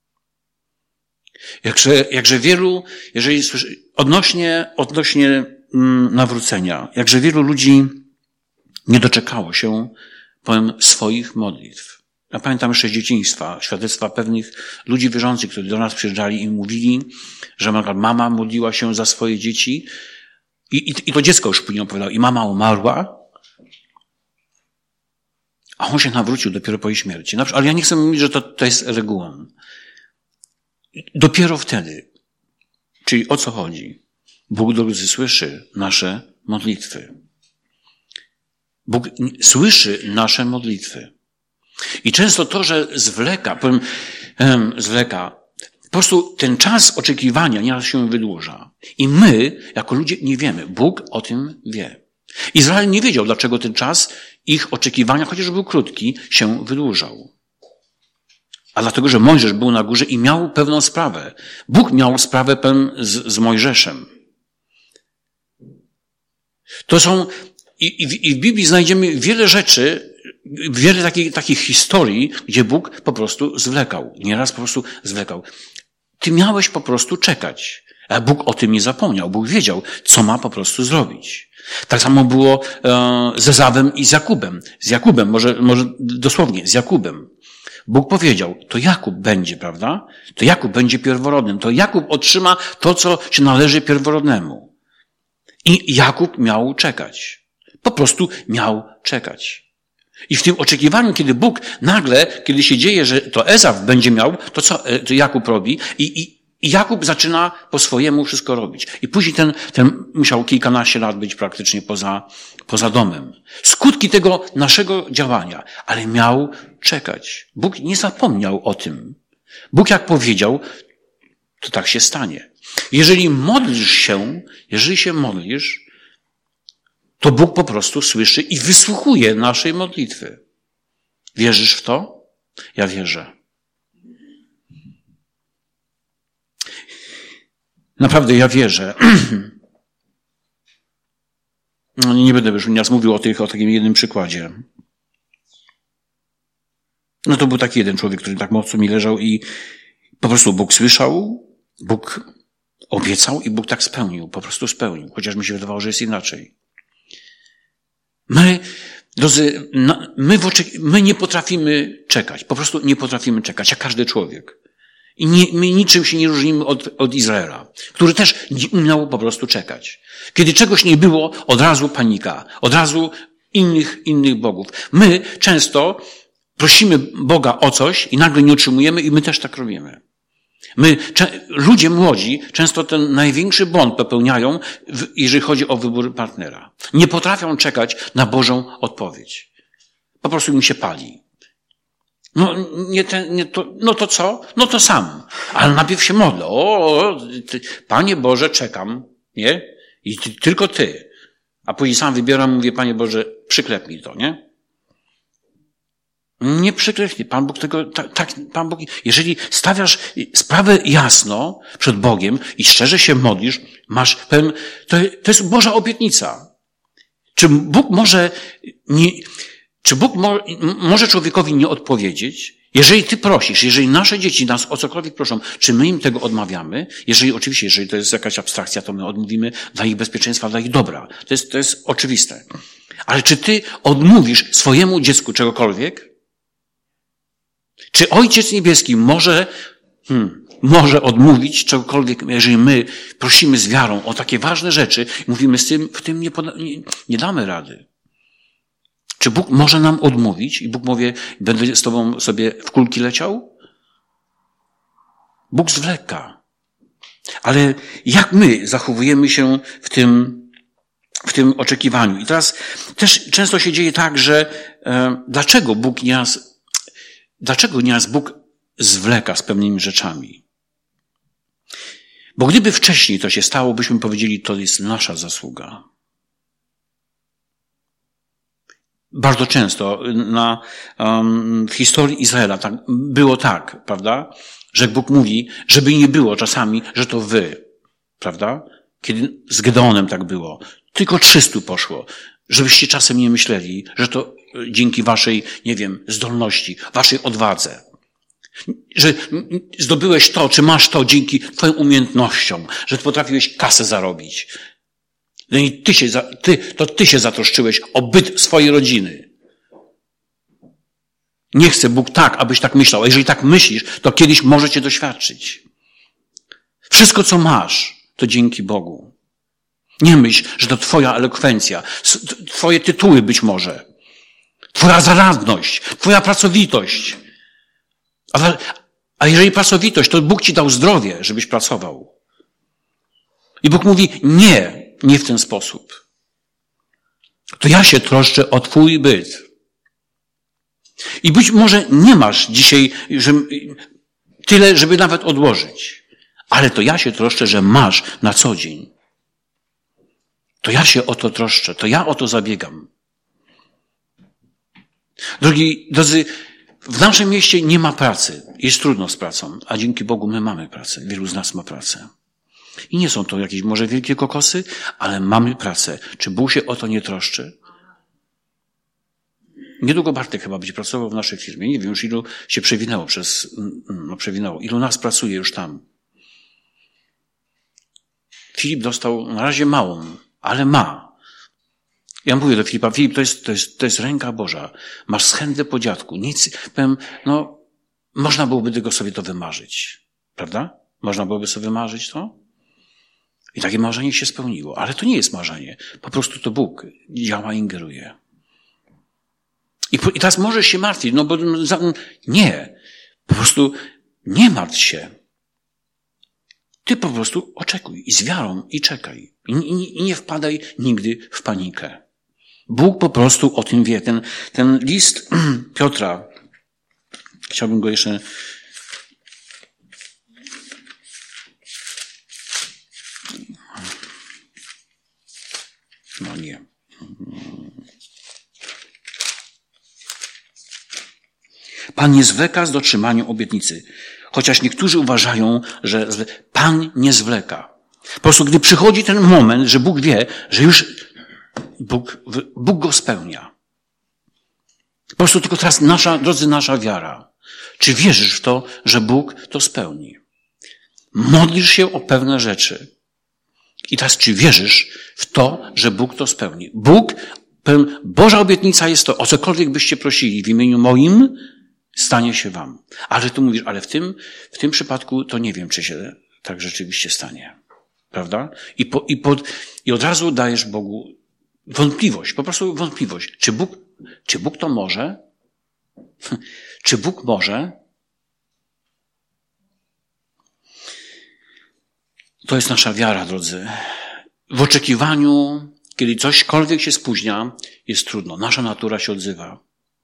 Jakże, jakże wielu, jeżeli słyszy, odnośnie, odnośnie mm, nawrócenia, jakże wielu ludzi nie doczekało się, powiem, swoich modlitw. Ja pamiętam jeszcze z dzieciństwa, świadectwa pewnych ludzi wierzących, którzy do nas przyjeżdżali i mówili, że mama modliła się za swoje dzieci i, i, i to dziecko już później opowiadało, i mama umarła, a on się nawrócił dopiero po jej śmierci. Ale ja nie chcę mówić, że to, to jest regułą. Dopiero wtedy. Czyli o co chodzi? Bóg, drodzy, słyszy nasze modlitwy. Bóg słyszy nasze modlitwy. I często to, że zwleka, powiem, um, zwleka, po prostu ten czas oczekiwania nieraz się wydłuża. I my, jako ludzie, nie wiemy. Bóg o tym wie. Izrael nie wiedział, dlaczego ten czas ich oczekiwania, chociaż był krótki, się wydłużał. A dlatego, że Mojżesz był na górze i miał pewną sprawę. Bóg miał sprawę z, z Mojżeszem. To są, I, i, I w Biblii znajdziemy wiele rzeczy, wiele takich, takich historii, gdzie Bóg po prostu zwlekał. Nieraz po prostu zwlekał. Ty miałeś po prostu czekać. A Bóg o tym nie zapomniał. Bóg wiedział, co ma po prostu zrobić. Tak samo było e, z Ezawem i z Jakubem. Z Jakubem, może, może dosłownie, z Jakubem. Bóg powiedział, to Jakub będzie, prawda? To Jakub będzie pierworodnym. To Jakub otrzyma to, co się należy pierworodnemu. I Jakub miał czekać. Po prostu miał czekać. I w tym oczekiwaniu, kiedy Bóg nagle, kiedy się dzieje, że to Ezaw będzie miał, to co to Jakub robi? I, i, i Jakub zaczyna po swojemu wszystko robić. I później ten, ten musiał kilkanaście lat być praktycznie poza, poza domem. Skutki tego naszego działania. Ale miał czekać. Bóg nie zapomniał o tym. Bóg jak powiedział, to tak się stanie. Jeżeli modlisz się, jeżeli się modlisz, to Bóg po prostu słyszy i wysłuchuje naszej modlitwy. Wierzysz w to? Ja wierzę. Naprawdę ja wierzę. No, nie będę już nieraz mówił o, tych, o takim jednym przykładzie. No to był taki jeden człowiek, który tak mocno mi leżał i po prostu Bóg słyszał, Bóg obiecał i Bóg tak spełnił, po prostu spełnił, chociaż mi się wydawało, że jest inaczej. My, drodzy, my, w oczek- my nie potrafimy czekać, po prostu nie potrafimy czekać, jak każdy człowiek. I nie, my niczym się nie różnimy od, od Izraela, który też nie umiał po prostu czekać. Kiedy czegoś nie było, od razu panika, od razu innych, innych bogów. My często prosimy Boga o coś i nagle nie otrzymujemy i my też tak robimy. My, cze- ludzie młodzi często ten największy błąd popełniają, w, jeżeli chodzi o wybór partnera. Nie potrafią czekać na Bożą odpowiedź. Po prostu im się pali. No, nie ten, nie to, no to co? No to sam. Ale najpierw się modlę. O, ty, Panie Boże, czekam. Nie? I ty, tylko Ty. A później sam wybieram, mówię, Panie Boże, przyklep mi to, nie? Nie przyklepnie. Pan Bóg tego, tak, tak, Pan Bóg, jeżeli stawiasz sprawę jasno przed Bogiem i szczerze się modlisz, masz pewien, to, to jest Boża obietnica. Czy Bóg może nie, czy Bóg mo, może człowiekowi nie odpowiedzieć? Jeżeli ty prosisz, jeżeli nasze dzieci nas o cokolwiek proszą, czy my im tego odmawiamy? Jeżeli, oczywiście, jeżeli to jest jakaś abstrakcja, to my odmówimy dla ich bezpieczeństwa, dla ich dobra. To jest, to jest oczywiste. Ale czy ty odmówisz swojemu dziecku czegokolwiek? Czy Ojciec Niebieski może, hmm, może odmówić czegokolwiek, jeżeli my prosimy z wiarą o takie ważne rzeczy i mówimy, z tym, w tym nie, poda, nie, nie damy rady? Czy Bóg może nam odmówić i Bóg mówi, będę z tobą sobie w kulki leciał? Bóg zwleka. Ale jak my zachowujemy się w tym, w tym oczekiwaniu? I teraz też często się dzieje tak, że e, dlaczego Bóg nieraz, dlaczego nieraz Bóg zwleka z pewnymi rzeczami? Bo gdyby wcześniej to się stało, byśmy powiedzieli, to jest nasza zasługa. Bardzo często na, um, w historii Izraela tak, było tak, prawda, że Bóg mówi, żeby nie było czasami, że to wy, prawda? Kiedy z Gedeonem tak było. Tylko trzystu poszło. Żebyście czasem nie myśleli, że to dzięki waszej, nie wiem, zdolności, waszej odwadze. Że zdobyłeś to, czy masz to dzięki twoim umiejętnościom, że potrafiłeś kasę zarobić. No i ty się, ty, to ty się zatroszczyłeś o byt swojej rodziny. Nie chce Bóg tak, abyś tak myślał. A jeżeli tak myślisz, to kiedyś może cię doświadczyć. Wszystko, co masz, to dzięki Bogu. Nie myśl, że to twoja elokwencja, twoje tytuły być może, twoja zaradność, twoja pracowitość. A, a jeżeli pracowitość, to Bóg ci dał zdrowie, żebyś pracował. I Bóg mówi, nie, nie w ten sposób. To ja się troszczę o twój byt. I być może nie masz dzisiaj że, tyle, żeby nawet odłożyć. Ale to ja się troszczę, że masz na co dzień. To ja się o to troszczę, to ja o to zabiegam. Drogi, drodzy, w naszym mieście nie ma pracy. Jest trudno z pracą, a dzięki Bogu my mamy pracę. Wielu z nas ma pracę. I nie są to jakieś może wielkie kokosy, ale mamy pracę. Czy Bóg się o to nie troszczy? Niedługo Bartek chyba będzie pracował w naszej firmie. Nie wiem już ilu się przewinęło przez, no przewinęło. Ilu nas pracuje już tam. Filip dostał na razie małą, ale ma. Ja mówię do Filipa, Filip, to jest, to jest, to jest ręka Boża. Masz schętę po dziadku. Nic, powiem, no, można byłoby tego sobie to wymarzyć. Prawda? Można byłoby sobie wymarzyć to? I takie marzenie się spełniło. Ale to nie jest marzenie. Po prostu to Bóg działa, ingeruje. I, po, i teraz możesz się martwić, no bo za, nie. Po prostu nie martw się. Ty po prostu oczekuj i z wiarą i czekaj. I, i, i nie wpadaj nigdy w panikę. Bóg po prostu o tym wie. Ten, ten list Piotra, chciałbym go jeszcze... No nie. Pan nie zwleka z dotrzymaniem obietnicy. Chociaż niektórzy uważają, że Pan nie zwleka. Po prostu gdy przychodzi ten moment, że Bóg wie, że już Bóg, Bóg go spełnia. Po prostu tylko teraz nasza, drodzy, nasza wiara. Czy wierzysz w to, że Bóg to spełni? Modlisz się o pewne rzeczy. I teraz czy wierzysz w to, że Bóg to spełni? Bóg, Boża obietnica jest to, o cokolwiek byście prosili w imieniu moim, stanie się wam. Ale tu mówisz, ale w tym, w tym przypadku to nie wiem, czy się tak rzeczywiście stanie. Prawda? I, po, i, pod, i od razu dajesz Bogu wątpliwość, po prostu wątpliwość. Czy Bóg, czy Bóg to może? Czy Bóg może? To jest nasza wiara, drodzy. W oczekiwaniu, kiedy cośkolwiek się spóźnia, jest trudno. Nasza natura się odzywa.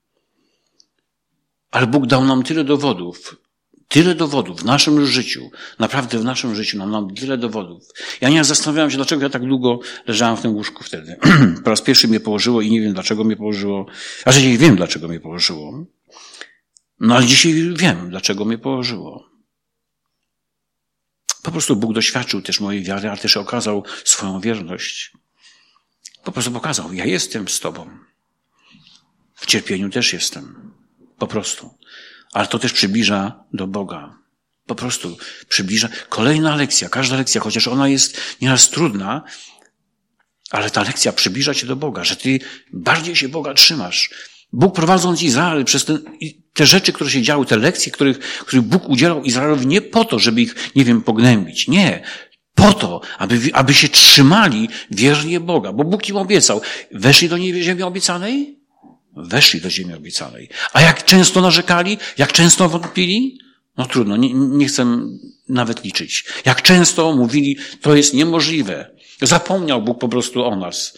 Ale Bóg dał nam tyle dowodów, tyle dowodów w naszym życiu, naprawdę w naszym życiu nam dał tyle dowodów. Ja nie zastanawiałem się, dlaczego ja tak długo leżałem w tym łóżku wtedy. Po raz pierwszy mnie położyło i nie wiem, dlaczego mnie położyło. A że nie wiem, dlaczego mnie położyło. No ale dzisiaj wiem, dlaczego mnie położyło. Po prostu Bóg doświadczył też mojej wiary, ale też okazał swoją wierność. Po prostu pokazał, ja jestem z Tobą. W cierpieniu też jestem. Po prostu. Ale to też przybliża do Boga. Po prostu przybliża. Kolejna lekcja, każda lekcja, chociaż ona jest nieraz trudna, ale ta lekcja przybliża cię do Boga, że ty bardziej się Boga trzymasz. Bóg prowadząc Izrael przez te, te rzeczy, które się działy, te lekcje, których, których Bóg udzielał Izraelowi nie po to, żeby ich, nie wiem, pognębić. Nie. Po to, aby, aby się trzymali wiernie Boga. Bo Bóg im obiecał. Weszli do niej ziemi obiecanej? Weszli do ziemi obiecanej. A jak często narzekali? Jak często wątpili? No trudno, nie, nie chcę nawet liczyć. Jak często mówili, to jest niemożliwe. Zapomniał Bóg po prostu o nas.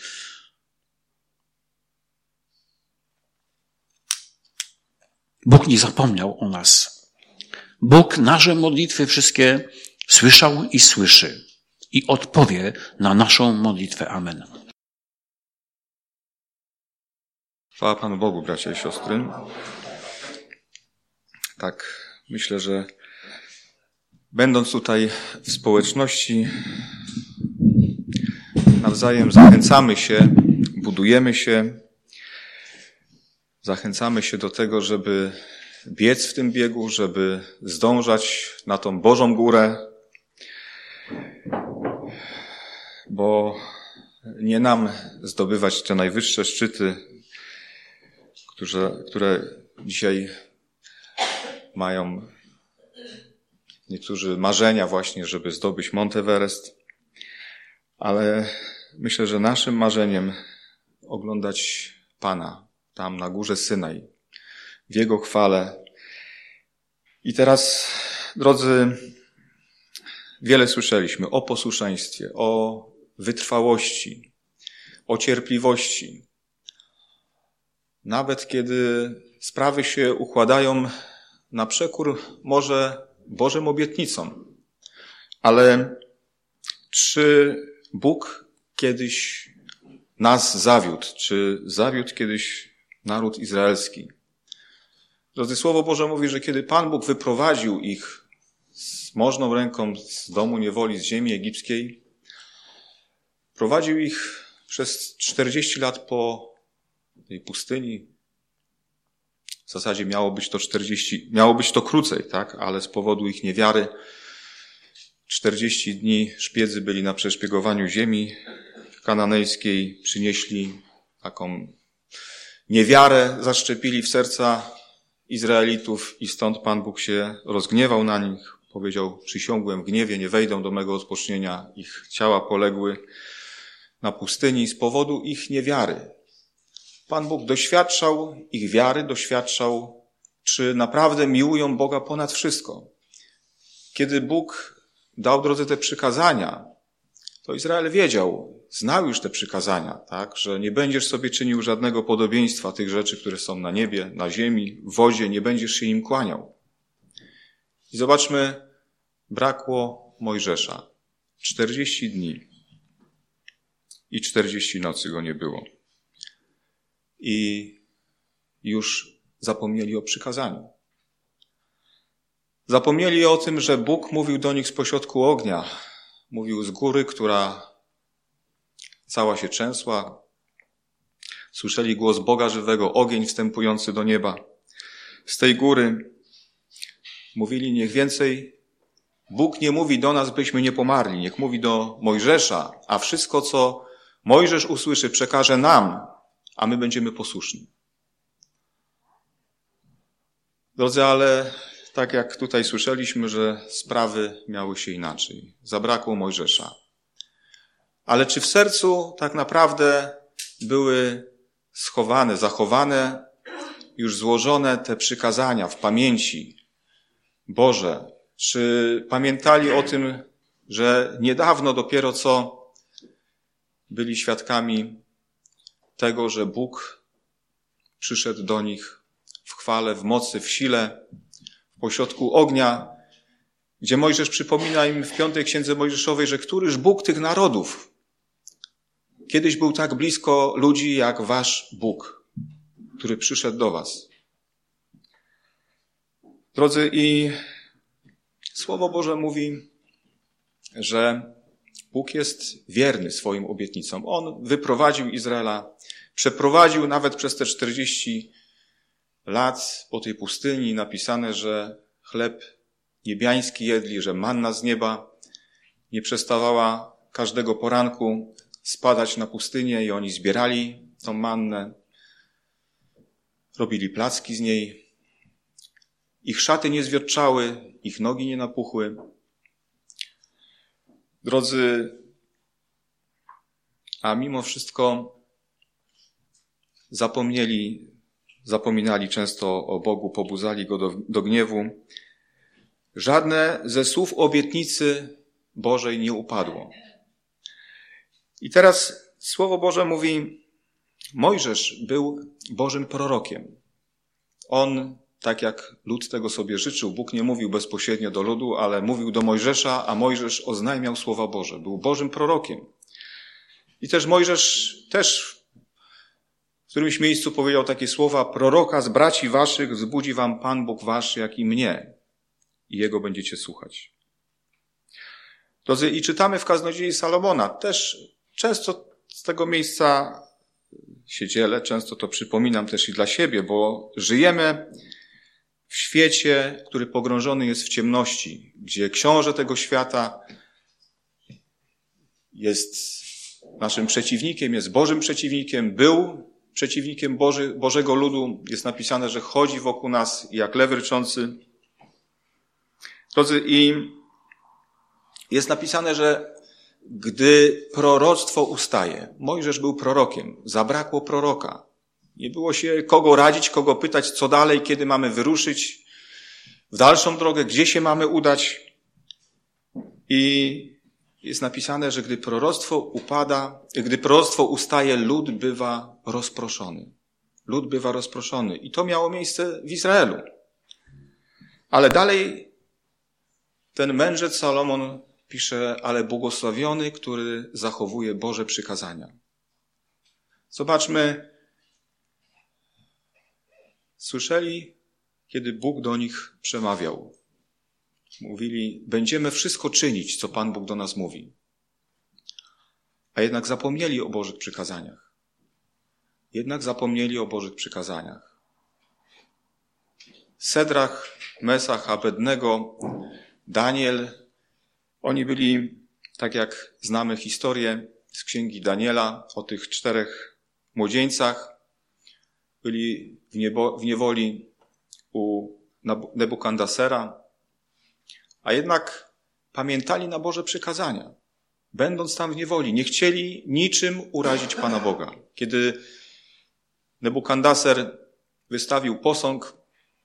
Bóg nie zapomniał o nas. Bóg nasze modlitwy wszystkie słyszał i słyszy. I odpowie na naszą modlitwę. Amen. Chwała Panu Bogu, bracia i siostry. Tak, myślę, że będąc tutaj w społeczności, nawzajem zachęcamy się, budujemy się, zachęcamy się do tego, żeby biec w tym biegu, żeby zdążać na tą Bożą górę, bo nie nam zdobywać te najwyższe szczyty, które, które dzisiaj mają niektórzy marzenia właśnie, żeby zdobyć Mount Everest, ale myślę, że naszym marzeniem oglądać Pana tam na górze Synaj, w Jego chwale. I teraz, drodzy, wiele słyszeliśmy o posłuszeństwie, o wytrwałości, o cierpliwości. Nawet kiedy sprawy się układają na przekór może Bożym obietnicom. Ale czy Bóg kiedyś nas zawiódł? Czy zawiódł kiedyś naród izraelski? Drodzy, Słowo Boże mówi, że kiedy Pan Bóg wyprowadził ich z możną ręką z domu niewoli, z ziemi egipskiej, prowadził ich przez czterdzieści lat po tej pustyni, W zasadzie miało być to czterdzieści, miało być to krócej, tak? Ale z powodu ich niewiary czterdzieści dni szpiedzy byli na przeszpiegowaniu ziemi kananejskiej, przynieśli taką niewiarę, zaszczepili w serca Izraelitów i stąd Pan Bóg się rozgniewał na nich. Powiedział, przysiągłem w gniewie, nie wejdą do mego odpocznienia. Ich ciała poległy na pustyni z powodu ich niewiary. Pan Bóg doświadczał ich wiary, doświadczał, czy naprawdę miłują Boga ponad wszystko. Kiedy Bóg dał drodze te przykazania, to Izrael wiedział, znał już te przykazania, tak, że nie będziesz sobie czynił żadnego podobieństwa tych rzeczy, które są na niebie, na ziemi, w wodzie, nie będziesz się im kłaniał. I zobaczmy, brakło Mojżesza. czterdzieści dni i czterdzieści nocy go nie było. I już zapomnieli o przykazaniu. Zapomnieli o tym, że Bóg mówił do nich z pośrodku ognia. Mówił z góry, która cała się trzęsła. Słyszeli głos Boga żywego, ogień wstępujący do nieba. Z tej góry mówili, niech więcej Bóg nie mówi do nas, byśmy nie pomarli. Niech mówi do Mojżesza, a wszystko, co Mojżesz usłyszy, przekaże nam, a my będziemy posłuszni. Drodzy, ale tak jak tutaj słyszeliśmy, że sprawy miały się inaczej. Zabrakło Mojżesza. Ale czy w sercu tak naprawdę były schowane, zachowane, już złożone te przykazania w pamięci Boże? Czy pamiętali o tym, że niedawno dopiero co byli świadkami tego, że Bóg przyszedł do nich w chwale, w mocy, w sile, w pośrodku ognia, gdzie Mojżesz przypomina im w piątej księdze Mojżeszowej, że któryż Bóg tych narodów kiedyś był tak blisko ludzi jak wasz Bóg, który przyszedł do was. Drodzy, i Słowo Boże mówi, że Bóg jest wierny swoim obietnicom. On wyprowadził Izraela, przeprowadził nawet przez te czterdzieści lat po tej pustyni, napisane, że chleb niebiański jedli, że manna z nieba nie przestawała każdego poranku spadać na pustynię i oni zbierali tą mannę, robili placki z niej. Ich szaty nie zwierczały, ich nogi nie napuchły. Drodzy, a mimo wszystko zapomnieli, zapominali często o Bogu, pobudzali Go do, do gniewu. Żadne ze słów obietnicy Bożej nie upadło. I teraz Słowo Boże mówi, Mojżesz był Bożym prorokiem. On, tak jak lud tego sobie życzył, Bóg nie mówił bezpośrednio do ludu, ale mówił do Mojżesza, a Mojżesz oznajmiał słowa Boże. Był Bożym prorokiem. I też Mojżesz też w którymś miejscu powiedział takie słowa, proroka z braci waszych wzbudzi wam Pan Bóg wasz, jak i mnie. I Jego będziecie słuchać. Drodzy, i czytamy w Kaznodziei Salomona. Też często z tego miejsca się dzielę, często to przypominam też i dla siebie, bo żyjemy w świecie, który pogrążony jest w ciemności, gdzie książę tego świata jest naszym przeciwnikiem, jest Bożym przeciwnikiem, był przeciwnikiem Boży, Bożego ludu. Jest napisane, że chodzi wokół nas jak lew ryczący. Drodzy, i jest napisane, że gdy proroctwo ustaje, Mojżesz był prorokiem, zabrakło proroka. Nie było się kogo radzić, kogo pytać, co dalej, kiedy mamy wyruszyć w dalszą drogę, gdzie się mamy udać. I jest napisane, że gdy proroctwo upada, gdy proroctwo ustaje, lud bywa rozproszony. Lud bywa rozproszony. I to miało miejsce w Izraelu. Ale dalej ten mędrzec Salomon pisze, ale błogosławiony, który zachowuje Boże przykazania. Zobaczmy, słyszeli, kiedy Bóg do nich przemawiał. Mówili, będziemy wszystko czynić, co Pan Bóg do nas mówi. A jednak zapomnieli o Bożych przykazaniach. Jednak zapomnieli o Bożych przykazaniach. Sedrach, Mesach, Abednego, Daniel, oni byli, tak jak znamy historię z księgi Daniela o tych czterech młodzieńcach, byli w, niebo, w niewoli u Nebukadnezara, a jednak pamiętali na Boże przykazania. Będąc tam w niewoli, nie chcieli niczym urazić Pana Boga. Kiedy Nebukadnezar wystawił posąg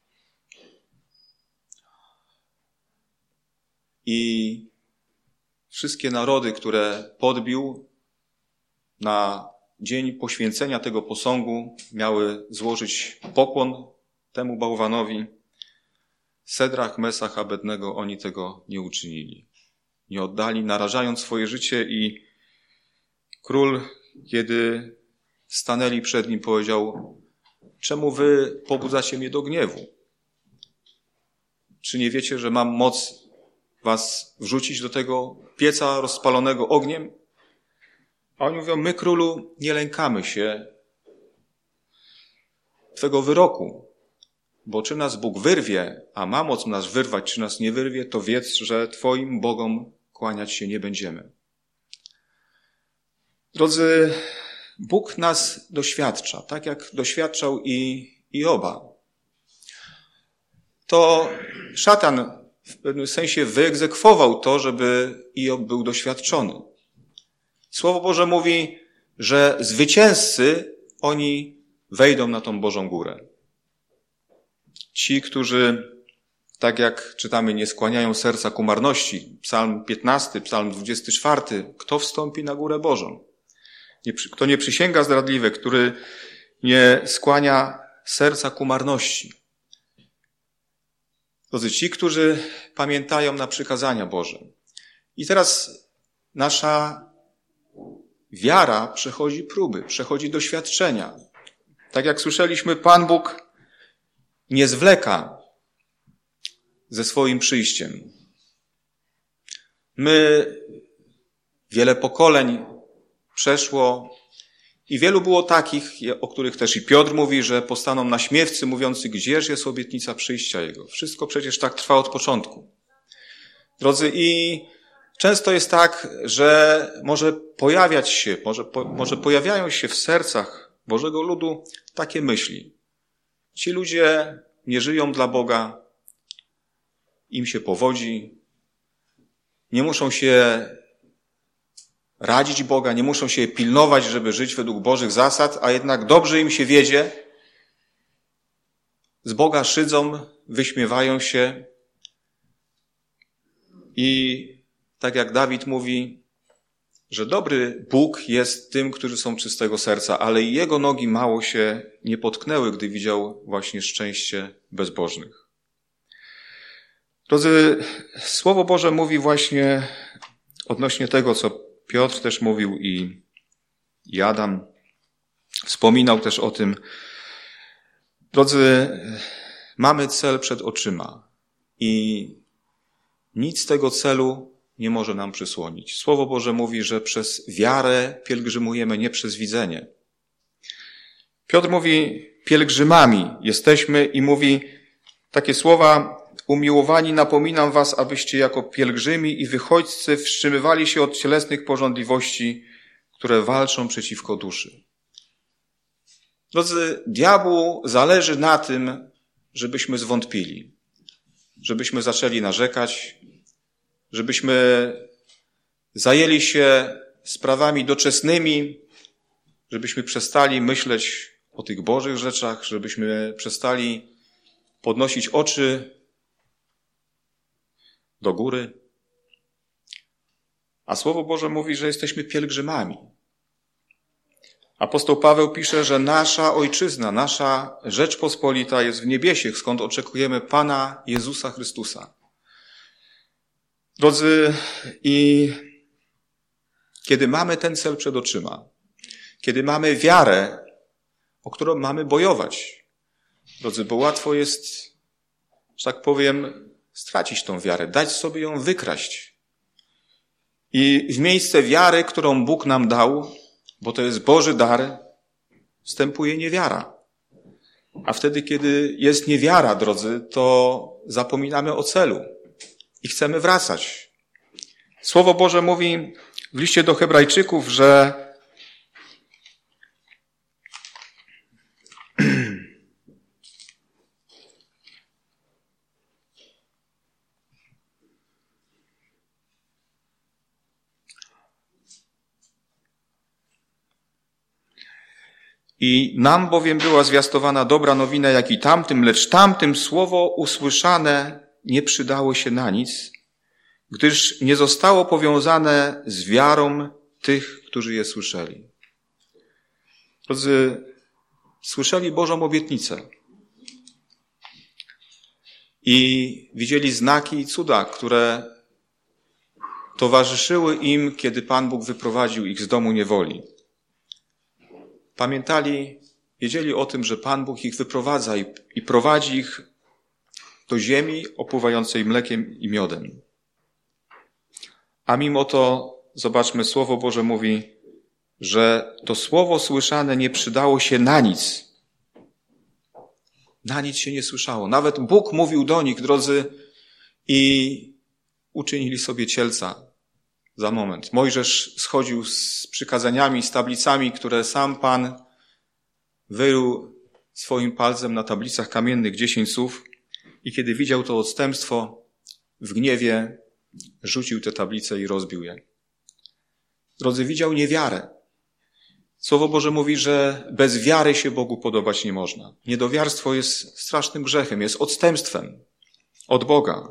i wszystkie narody, które podbił na dzień poświęcenia tego posągu, miały złożyć pokłon temu bałwanowi, Sedrach, Mesach, Abednego, oni tego nie uczynili. Nie oddali, narażając swoje życie, i król, kiedy stanęli przed nim, powiedział: czemu wy pobudzacie mnie do gniewu? Czy nie wiecie, że mam moc was wrzucić do tego pieca rozpalonego ogniem? A oni mówią: my, królu, nie lękamy się twego wyroku, bo czy nas Bóg wyrwie, a ma moc nas wyrwać, czy nas nie wyrwie, to wiedz, że twoim bogom kłaniać się nie będziemy. Drodzy, Bóg nas doświadcza, tak jak doświadczał i Joba. To szatan w pewnym sensie wyegzekwował to, żeby Job był doświadczony. Słowo Boże mówi, że zwycięzcy, oni wejdą na tą Bożą górę. Ci, którzy, tak jak czytamy, nie skłaniają serca ku marności. Psalm piętnasty, Psalm dwudziesty czwarty. Kto wstąpi na górę Bożą? Nie, kto nie przysięga zdradliwe, który nie skłania serca ku marności. To ci, którzy pamiętają na przykazania Boże. I teraz nasza wiara przechodzi próby, przechodzi doświadczenia. Tak jak słyszeliśmy, Pan Bóg nie zwleka ze swoim przyjściem. My, wiele pokoleń przeszło i wielu było takich, o których też i Piotr mówi, że postaną naśmiewcy mówiący: gdzież jest obietnica przyjścia Jego? Wszystko przecież tak trwa od początku. Drodzy, i często jest tak, że może pojawiać się, może, po, może pojawiają się w sercach Bożego ludu takie myśli. Ci ludzie nie żyją dla Boga, im się powodzi, nie muszą się radzić Boga, nie muszą się pilnować, żeby żyć według Bożych zasad, a jednak dobrze im się wiedzie. Z Boga szydzą, wyśmiewają się i tak jak Dawid mówi, że dobry Bóg jest tym, którzy są czystego serca, ale i jego nogi mało się nie potknęły, gdy widział właśnie szczęście bezbożnych. Drodzy, Słowo Boże mówi właśnie odnośnie tego, co Piotr też mówił i, i Adam wspominał też o tym. Drodzy, mamy cel przed oczyma i nic z tego celu nie może nam przysłonić. Słowo Boże mówi, że przez wiarę pielgrzymujemy, nie przez widzenie. Piotr mówi: pielgrzymami jesteśmy, i mówi takie słowa: umiłowani, napominam was, abyście jako pielgrzymi i wychodźcy wstrzymywali się od cielesnych pożądliwości, które walczą przeciwko duszy. Drodzy, diabłu zależy na tym, żebyśmy zwątpili, żebyśmy zaczęli narzekać, żebyśmy zajęli się sprawami doczesnymi, żebyśmy przestali myśleć o tych Bożych rzeczach, żebyśmy przestali podnosić oczy do góry. A Słowo Boże mówi, że jesteśmy pielgrzymami. Apostoł Paweł pisze, że nasza ojczyzna, nasza Rzeczpospolita jest w niebiesie, skąd oczekujemy Pana Jezusa Chrystusa. Drodzy, i kiedy mamy ten cel przed oczyma, kiedy mamy wiarę, o którą mamy bojować, drodzy, bo łatwo jest, że tak powiem, stracić tą wiarę, dać sobie ją wykraść. I w miejsce wiary, którą Bóg nam dał, bo to jest Boży dar, wstępuje niewiara. A wtedy, kiedy jest niewiara, drodzy, to zapominamy o celu i chcemy wracać. Słowo Boże mówi w liście do Hebrajczyków, że i nam bowiem była zwiastowana dobra nowina, jak i tamtym, lecz tamtym słowo usłyszane nie przydało się na nic, gdyż nie zostało powiązane z wiarą tych, którzy je słyszeli. Drodzy, słyszeli Bożą obietnicę i widzieli znaki i cuda, które towarzyszyły im, kiedy Pan Bóg wyprowadził ich z domu niewoli. Pamiętali, wiedzieli o tym, że Pan Bóg ich wyprowadza i, i prowadzi ich do ziemi opływającej mlekiem i miodem. A mimo to, zobaczmy, Słowo Boże mówi, że to słowo słyszane nie przydało się na nic. Na nic się nie słyszało. Nawet Bóg mówił do nich, drodzy, i uczynili sobie cielca. Za moment. Mojżesz schodził z przykazaniami, z tablicami, które sam Pan wyrył swoim palcem na tablicach kamiennych dziesięć słów i kiedy widział to odstępstwo, w gniewie rzucił te tablice i rozbił je. Drodzy, widział niewiarę. Słowo Boże mówi, że bez wiary się Bogu podobać nie można. Niedowiarstwo jest strasznym grzechem, jest odstępstwem od Boga.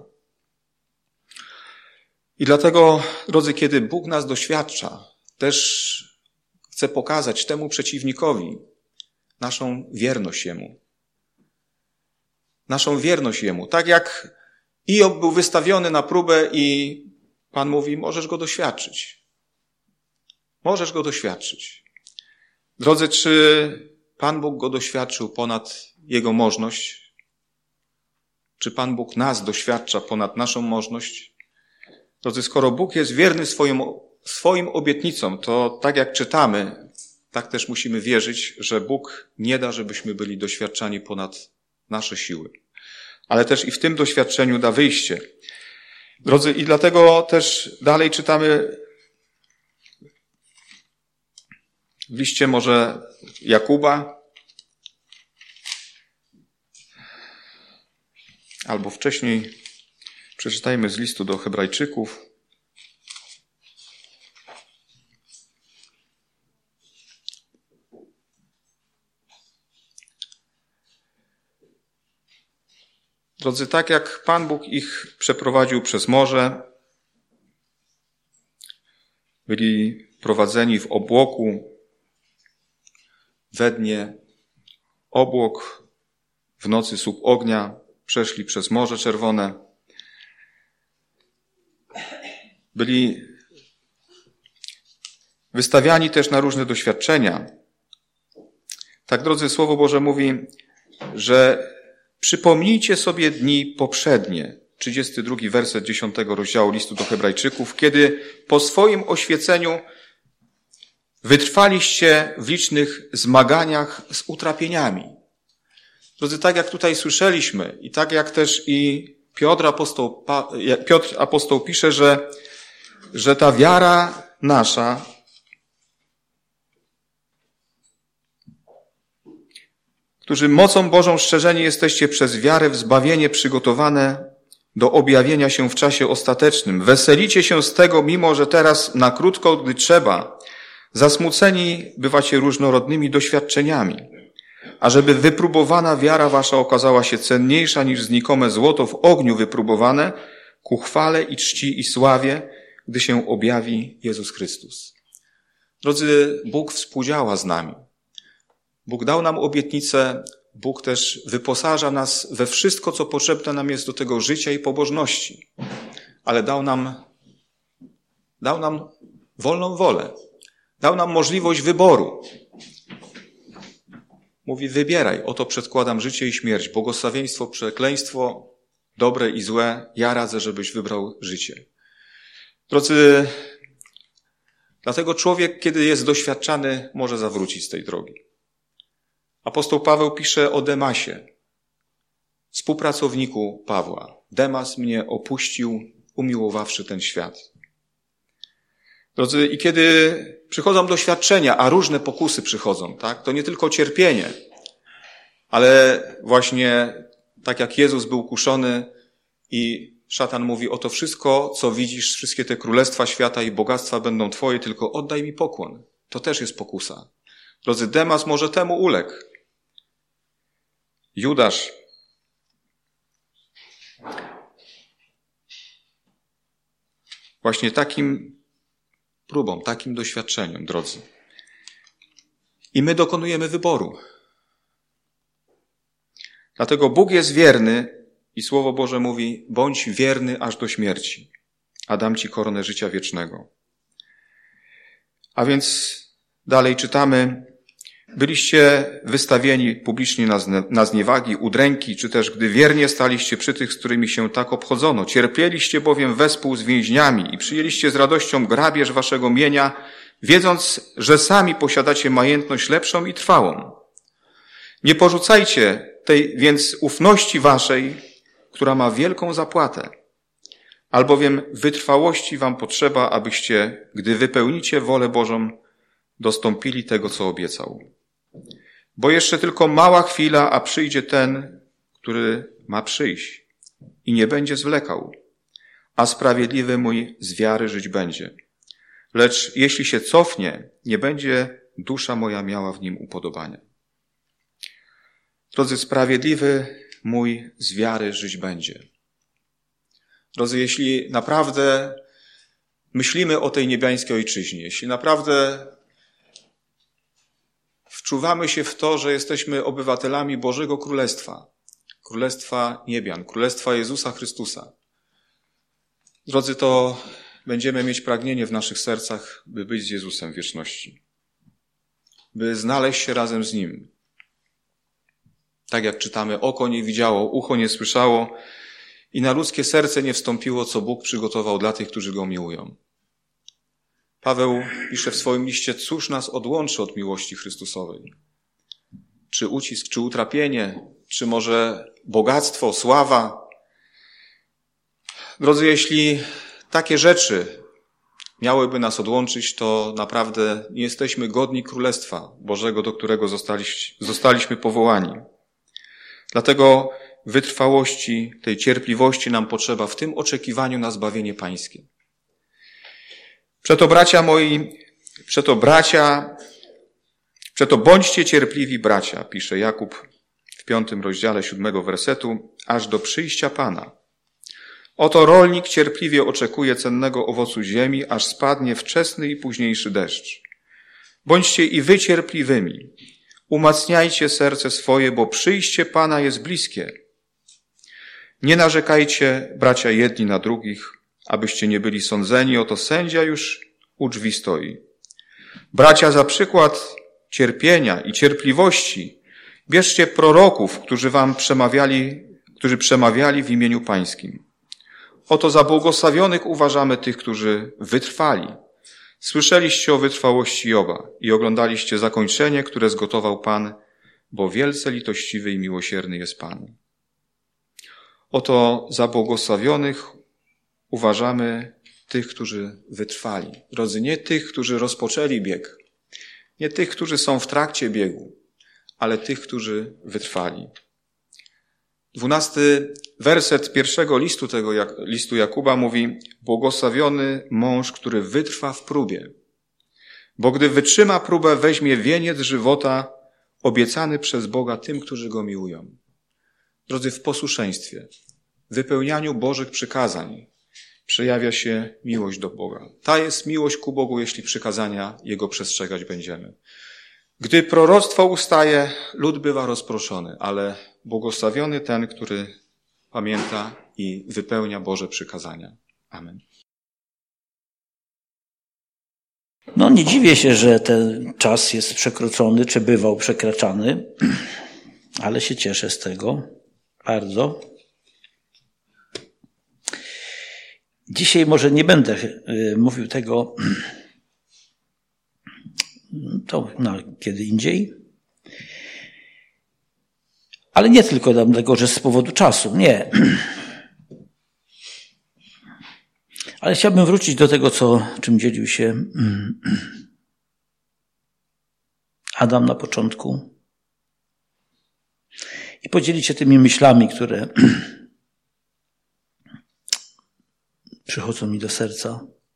I dlatego, drodzy, kiedy Bóg nas doświadcza, też chce pokazać temu przeciwnikowi naszą wierność Jemu. Naszą wierność Jemu. Tak jak Hiob był wystawiony na próbę i Pan mówi, możesz go doświadczyć. Możesz go doświadczyć. Drodzy, czy Pan Bóg go doświadczył ponad jego możność? Czy Pan Bóg nas doświadcza ponad naszą możność? Drodzy, skoro Bóg jest wierny swoim, swoim obietnicom, to tak jak czytamy, tak też musimy wierzyć, że Bóg nie da, żebyśmy byli doświadczani ponad nasze siły. Ale też i w tym doświadczeniu da wyjście. Drodzy, i dlatego też dalej czytamy w liście może Jakuba, albo wcześniej przeczytajmy z listu do Hebrajczyków. Drodzy, tak jak Pan Bóg ich przeprowadził przez morze, byli prowadzeni w obłoku, we dnie obłok, w nocy słup ognia, przeszli przez Morze Czerwone. Byli wystawiani też na różne doświadczenia. Tak, drodzy, Słowo Boże mówi, że przypomnijcie sobie dni poprzednie, trzydziesty drugi werset dziesiątego rozdziału listu do Hebrajczyków, kiedy po swoim oświeceniu wytrwaliście w licznych zmaganiach z utrapieniami. Drodzy, tak jak tutaj słyszeliśmy i tak jak też i Piotr apostoł, Piotr apostoł pisze, że, że ta wiara nasza którzy mocą Bożą strzeżeni jesteście przez wiarę w zbawienie przygotowane do objawienia się w czasie ostatecznym. Weselicie się z tego, mimo że teraz na krótko, gdy trzeba, zasmuceni bywacie różnorodnymi doświadczeniami, ażeby wypróbowana wiara wasza okazała się cenniejsza niż znikome złoto w ogniu wypróbowane, ku chwale i czci i sławie, gdy się objawi Jezus Chrystus. Drodzy, Bóg współdziała z nami. Bóg dał nam obietnicę, Bóg też wyposaża nas we wszystko, co potrzebne nam jest do tego życia i pobożności. Ale dał nam, dał nam wolną wolę. Dał nam możliwość wyboru. Mówi, wybieraj, oto przedkładam życie i śmierć, błogosławieństwo, przekleństwo, dobre i złe. Ja radzę, żebyś wybrał życie. Drodzy, dlatego człowiek, kiedy jest doświadczany, może zawrócić z tej drogi. Apostoł Paweł pisze o Demasie, współpracowniku Pawła. Demas mnie opuścił, umiłowawszy ten świat. Drodzy, i kiedy przychodzą doświadczenia, a różne pokusy przychodzą, tak, to nie tylko cierpienie, ale właśnie tak jak Jezus był kuszony i szatan mówi, oto wszystko, co widzisz, wszystkie te królestwa świata i bogactwa będą twoje, tylko oddaj mi pokłon. To też jest pokusa. Drodzy, Demas może temu uległ. Judasz właśnie takim próbom, takim doświadczeniom, drodzy. I my dokonujemy wyboru. Dlatego Bóg jest wierny i Słowo Boże mówi, bądź wierny aż do śmierci, a dam ci koronę życia wiecznego. A więc dalej czytamy, byliście wystawieni publicznie na, zne, na zniewagi, udręki, czy też gdy wiernie staliście przy tych, z którymi się tak obchodzono. Cierpieliście bowiem wespół z więźniami i przyjęliście z radością grabież waszego mienia, wiedząc, że sami posiadacie majętność lepszą i trwałą. Nie porzucajcie tej więc ufności waszej, która ma wielką zapłatę, albowiem wytrwałości wam potrzeba, abyście, gdy wypełnicie wolę Bożą, dostąpili tego, co obiecał. Bo jeszcze tylko mała chwila, a przyjdzie ten, który ma przyjść i nie będzie zwlekał, a sprawiedliwy mój z wiary żyć będzie. Lecz jeśli się cofnie, nie będzie dusza moja miała w nim upodobania. Drodzy, sprawiedliwy mój z wiary żyć będzie. Drodzy, jeśli naprawdę myślimy o tej niebiańskiej ojczyźnie, jeśli naprawdę wczuwamy się w to, że jesteśmy obywatelami Bożego Królestwa, Królestwa Niebian, Królestwa Jezusa Chrystusa, drodzy, to będziemy mieć pragnienie w naszych sercach, by być z Jezusem w wieczności, by znaleźć się razem z Nim. Tak jak czytamy, oko nie widziało, ucho nie słyszało i na ludzkie serce nie wstąpiło, co Bóg przygotował dla tych, którzy Go miłują. Paweł pisze w swoim liście, cóż nas odłączy od miłości Chrystusowej? Czy ucisk, czy utrapienie, czy może bogactwo, sława? Drodzy, jeśli takie rzeczy miałyby nas odłączyć, to naprawdę nie jesteśmy godni Królestwa Bożego, do którego zostaliśmy, zostaliśmy powołani. Dlatego wytrwałości, tej cierpliwości nam potrzeba w tym oczekiwaniu na zbawienie pańskie. Przeto bracia moi, przeto bracia, przeto bądźcie cierpliwi bracia, pisze Jakub w piątym rozdziale siódmego wersetu, aż do przyjścia Pana. Oto rolnik cierpliwie oczekuje cennego owocu ziemi, aż spadnie wczesny i późniejszy deszcz. Bądźcie i wy cierpliwymi. Umacniajcie serce swoje, bo przyjście Pana jest bliskie. Nie narzekajcie, bracia, jedni na drugich, abyście nie byli sądzeni, oto sędzia już u drzwi stoi. Bracia, za przykład cierpienia i cierpliwości bierzcie proroków, którzy wam przemawiali, którzy przemawiali w imieniu Pańskim. Oto za błogosławionych uważamy tych, którzy wytrwali. Słyszeliście o wytrwałości Joba i oglądaliście zakończenie, które zgotował Pan, bo wielce litościwy i miłosierny jest Pan. Oto za błogosławionych uważamy tych, którzy wytrwali. Drodzy, nie tych, którzy rozpoczęli bieg, nie tych, którzy są w trakcie biegu, ale tych, którzy wytrwali. Dwunasty werset pierwszego listu tego listu Jakuba mówi: błogosławiony mąż, który wytrwa w próbie, bo gdy wytrzyma próbę, weźmie wieniec żywota obiecany przez Boga tym, którzy Go miłują. Drodzy, w posłuszeństwie, w wypełnianiu Bożych przykazań przejawia się miłość do Boga. Ta jest miłość ku Bogu, jeśli przykazania Jego przestrzegać będziemy. Gdy proroctwo ustaje, lud bywa rozproszony, ale błogosławiony ten, który pamięta i wypełnia Boże przykazania. Amen. No nie dziwię się, że ten czas jest przekroczony, czy bywał przekraczany, ale się cieszę z tego bardzo. Dzisiaj może nie będę mówił tego, to no, kiedy indziej. Ale nie tylko dlatego, że z powodu czasu, nie. Ale chciałbym wrócić do tego, co, czym dzielił się Adam na początku i podzielić się tymi myślami, które przychodzą mi do serca.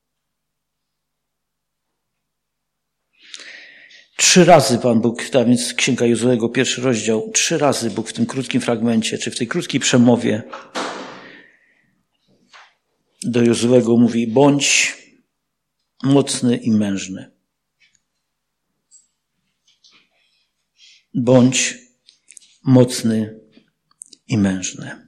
Trzy razy Pan Bóg, a więc Księga Jozuego, pierwszy rozdział, trzy razy Bóg w tym krótkim fragmencie, czy w tej krótkiej przemowie do Jozuego mówi: bądź mocny i mężny. Bądź mocny i mężny.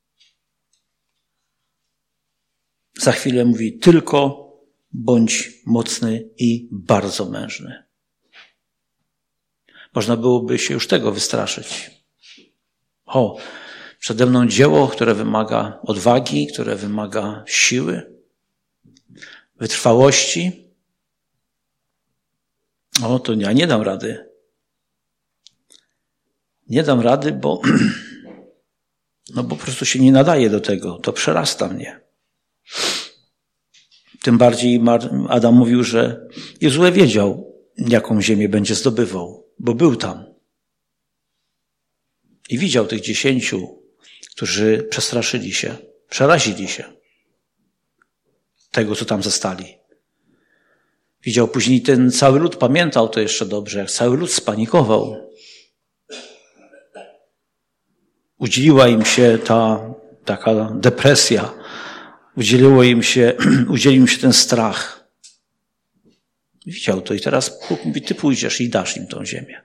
Za chwilę mówi: tylko bądź mocny i bardzo mężny. Można byłoby się już tego wystraszyć. O, przede mną dzieło, które wymaga odwagi, które wymaga siły, wytrwałości. O, to ja nie dam rady. Nie dam rady, bo, no bo po prostu się nie nadaje do tego. To przerasta mnie. Tym bardziej Adam mówił, że Jozue wiedział, jaką ziemię będzie zdobywał, bo był tam. I widział tych dziesięciu, którzy przestraszyli się, przerazili się tego, co tam zastali. Widział później ten cały lud, pamiętał to jeszcze dobrze, jak cały lud spanikował. Udzieliła im się ta taka depresja, udzieliło im się, udzielił im się ten strach. Widział to i teraz Bóg mówi: ty pójdziesz i dasz im tą ziemię.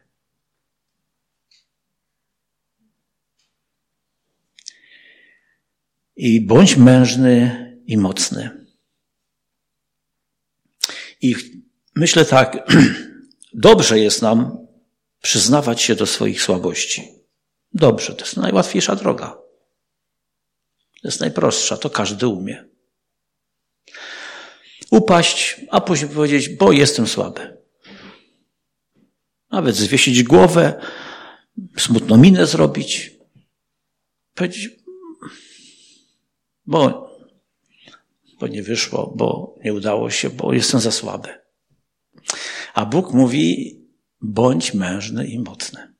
I bądź mężny i mocny. I myślę tak, dobrze jest nam przyznawać się do swoich słabości. Dobrze, to jest najłatwiejsza droga. To jest najprostsza, to każdy umie. Upaść, a później powiedzieć: bo jestem słaby. Nawet zwiesić głowę, smutną minę zrobić. Powiedzieć: bo, bo nie wyszło, bo nie udało się, bo jestem za słaby. A Bóg mówi: bądź mężny i mocny.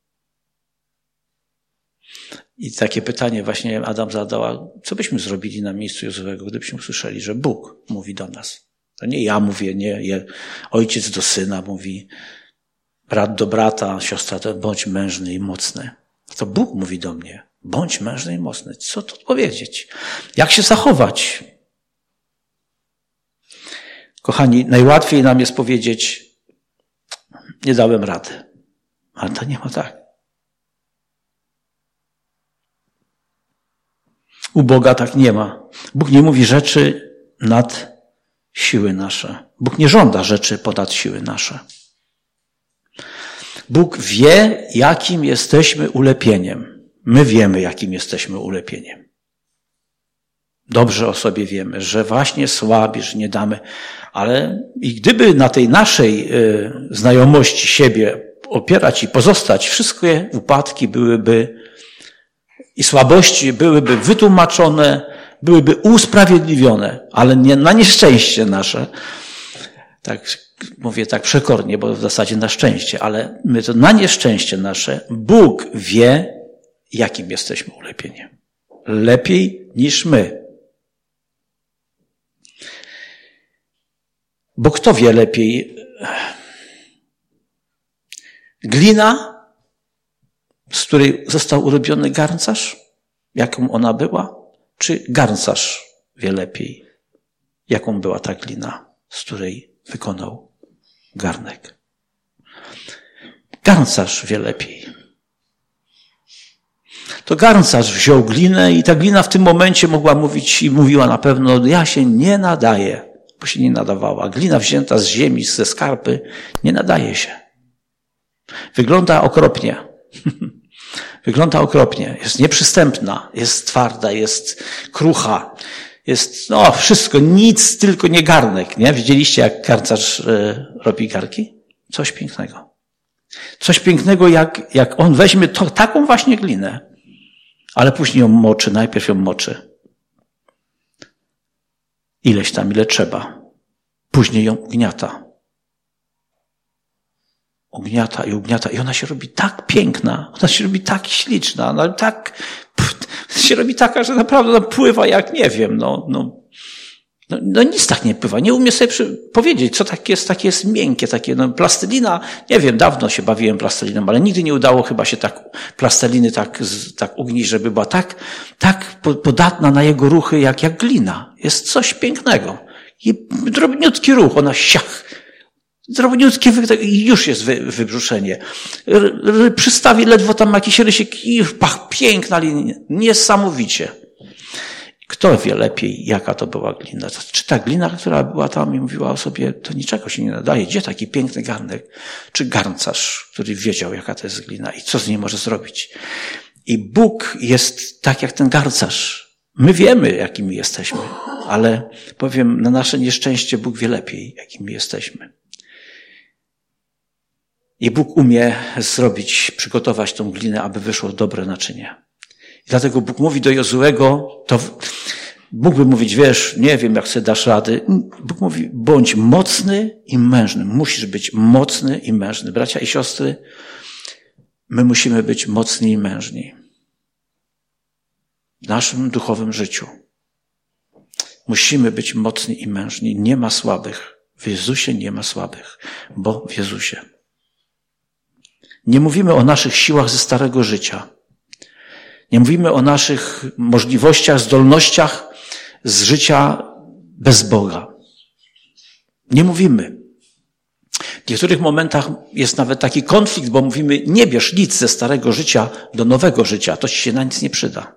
I takie pytanie właśnie Adam zadał: co byśmy zrobili na miejscu Jozuego, gdybyśmy usłyszeli, że Bóg mówi do nas? To nie ja mówię, nie ojciec do syna mówi, brat do brata, siostra to bądź mężny i mocny. To Bóg mówi do mnie: bądź mężny i mocny. Co tu odpowiedzieć? Jak się zachować? Kochani, najłatwiej nam jest powiedzieć: nie dałem rady. Ale to nie ma tak. U Boga tak nie ma. Bóg nie mówi rzeczy nad siły nasze. Bóg nie żąda rzeczy ponad siły nasze. Bóg wie, jakim jesteśmy ulepieniem. My wiemy, jakim jesteśmy ulepieniem. Dobrze o sobie wiemy, że właśnie słabi, że nie damy. Ale i gdyby na tej naszej y, znajomości siebie opierać i pozostać, wszystkie upadki byłyby i słabości byłyby wytłumaczone, byłyby usprawiedliwione, ale nie na nieszczęście nasze. Tak mówię tak przekornie, bo w zasadzie na szczęście, ale my to na nieszczęście nasze Bóg wie, jakim jesteśmy ulepieniem. Lepiej niż my. Bo kto wie lepiej? Glina, z której został urobiony garncarz, jaką ona była, czy garncarz wie lepiej, jaką była ta glina, z której wykonał garnek? Garncarz wie lepiej. To garncarz wziął glinę i ta glina w tym momencie mogła mówić i mówiła na pewno: ja się nie nadaję, bo się nie nadawała. Glina wzięta z ziemi, ze skarpy, nie nadaje się. Wygląda okropnie. Wygląda okropnie. Jest nieprzystępna, jest twarda, jest krucha, jest no wszystko, nic, tylko nie garnek. Nie? Widzieliście, jak garncarz y, robi garki? Coś pięknego. Coś pięknego, jak, jak on weźmie to, taką właśnie glinę, ale później ją moczy, najpierw ją moczy. Ileś tam, ile trzeba. Później ją ugniata. Ugniata i ugniata. I ona się robi tak piękna, ona się robi tak śliczna, ona tak, pff, się robi taka, że naprawdę ona pływa jak, nie wiem, no, no, no, no nic tak nie pływa. Nie umiem sobie przy, powiedzieć, co takie jest, takie jest miękkie, takie, no, plastelina, nie wiem, dawno się bawiłem plasteliną, ale nigdy nie udało chyba się tak, plasteliny tak, tak ugnić, żeby była tak, tak podatna na jego ruchy, jak, jak glina. Jest coś pięknego. I drobniutki ruch, ona siach, drobniutkie i już jest wy, wybrzuszenie. Przystawi ledwo tam jakiś rysik i pach, piękna linia. Niesamowicie. Kto wie lepiej, jaka to była glina? Czy ta glina, która była tam i mówiła o sobie, to niczego się nie nadaje. Gdzie taki piękny garnek? Czy garncarz, który wiedział, jaka to jest glina i co z niej może zrobić? I Bóg jest tak jak ten garncarz. My wiemy, jakimi jesteśmy, ale powiem, na nasze nieszczęście Bóg wie lepiej, jakimi jesteśmy. I Bóg umie zrobić, przygotować tą glinę, aby wyszło dobre naczynie. I dlatego Bóg mówi do Jozuego, to Bóg by mówić, wiesz, nie wiem, jak sobie dasz rady. Bóg mówi, bądź mocny i mężny. Musisz być mocny i mężny. Bracia i siostry, my musimy być mocni i mężni. W naszym duchowym życiu. Musimy być mocni i mężni. Nie ma słabych. W Jezusie nie ma słabych, bo w Jezusie. Nie mówimy o naszych siłach ze starego życia. Nie mówimy o naszych możliwościach, zdolnościach z życia bez Boga. Nie mówimy. W niektórych momentach jest nawet taki konflikt, bo mówimy, nie bierz nic ze starego życia do nowego życia. To ci się na nic nie przyda.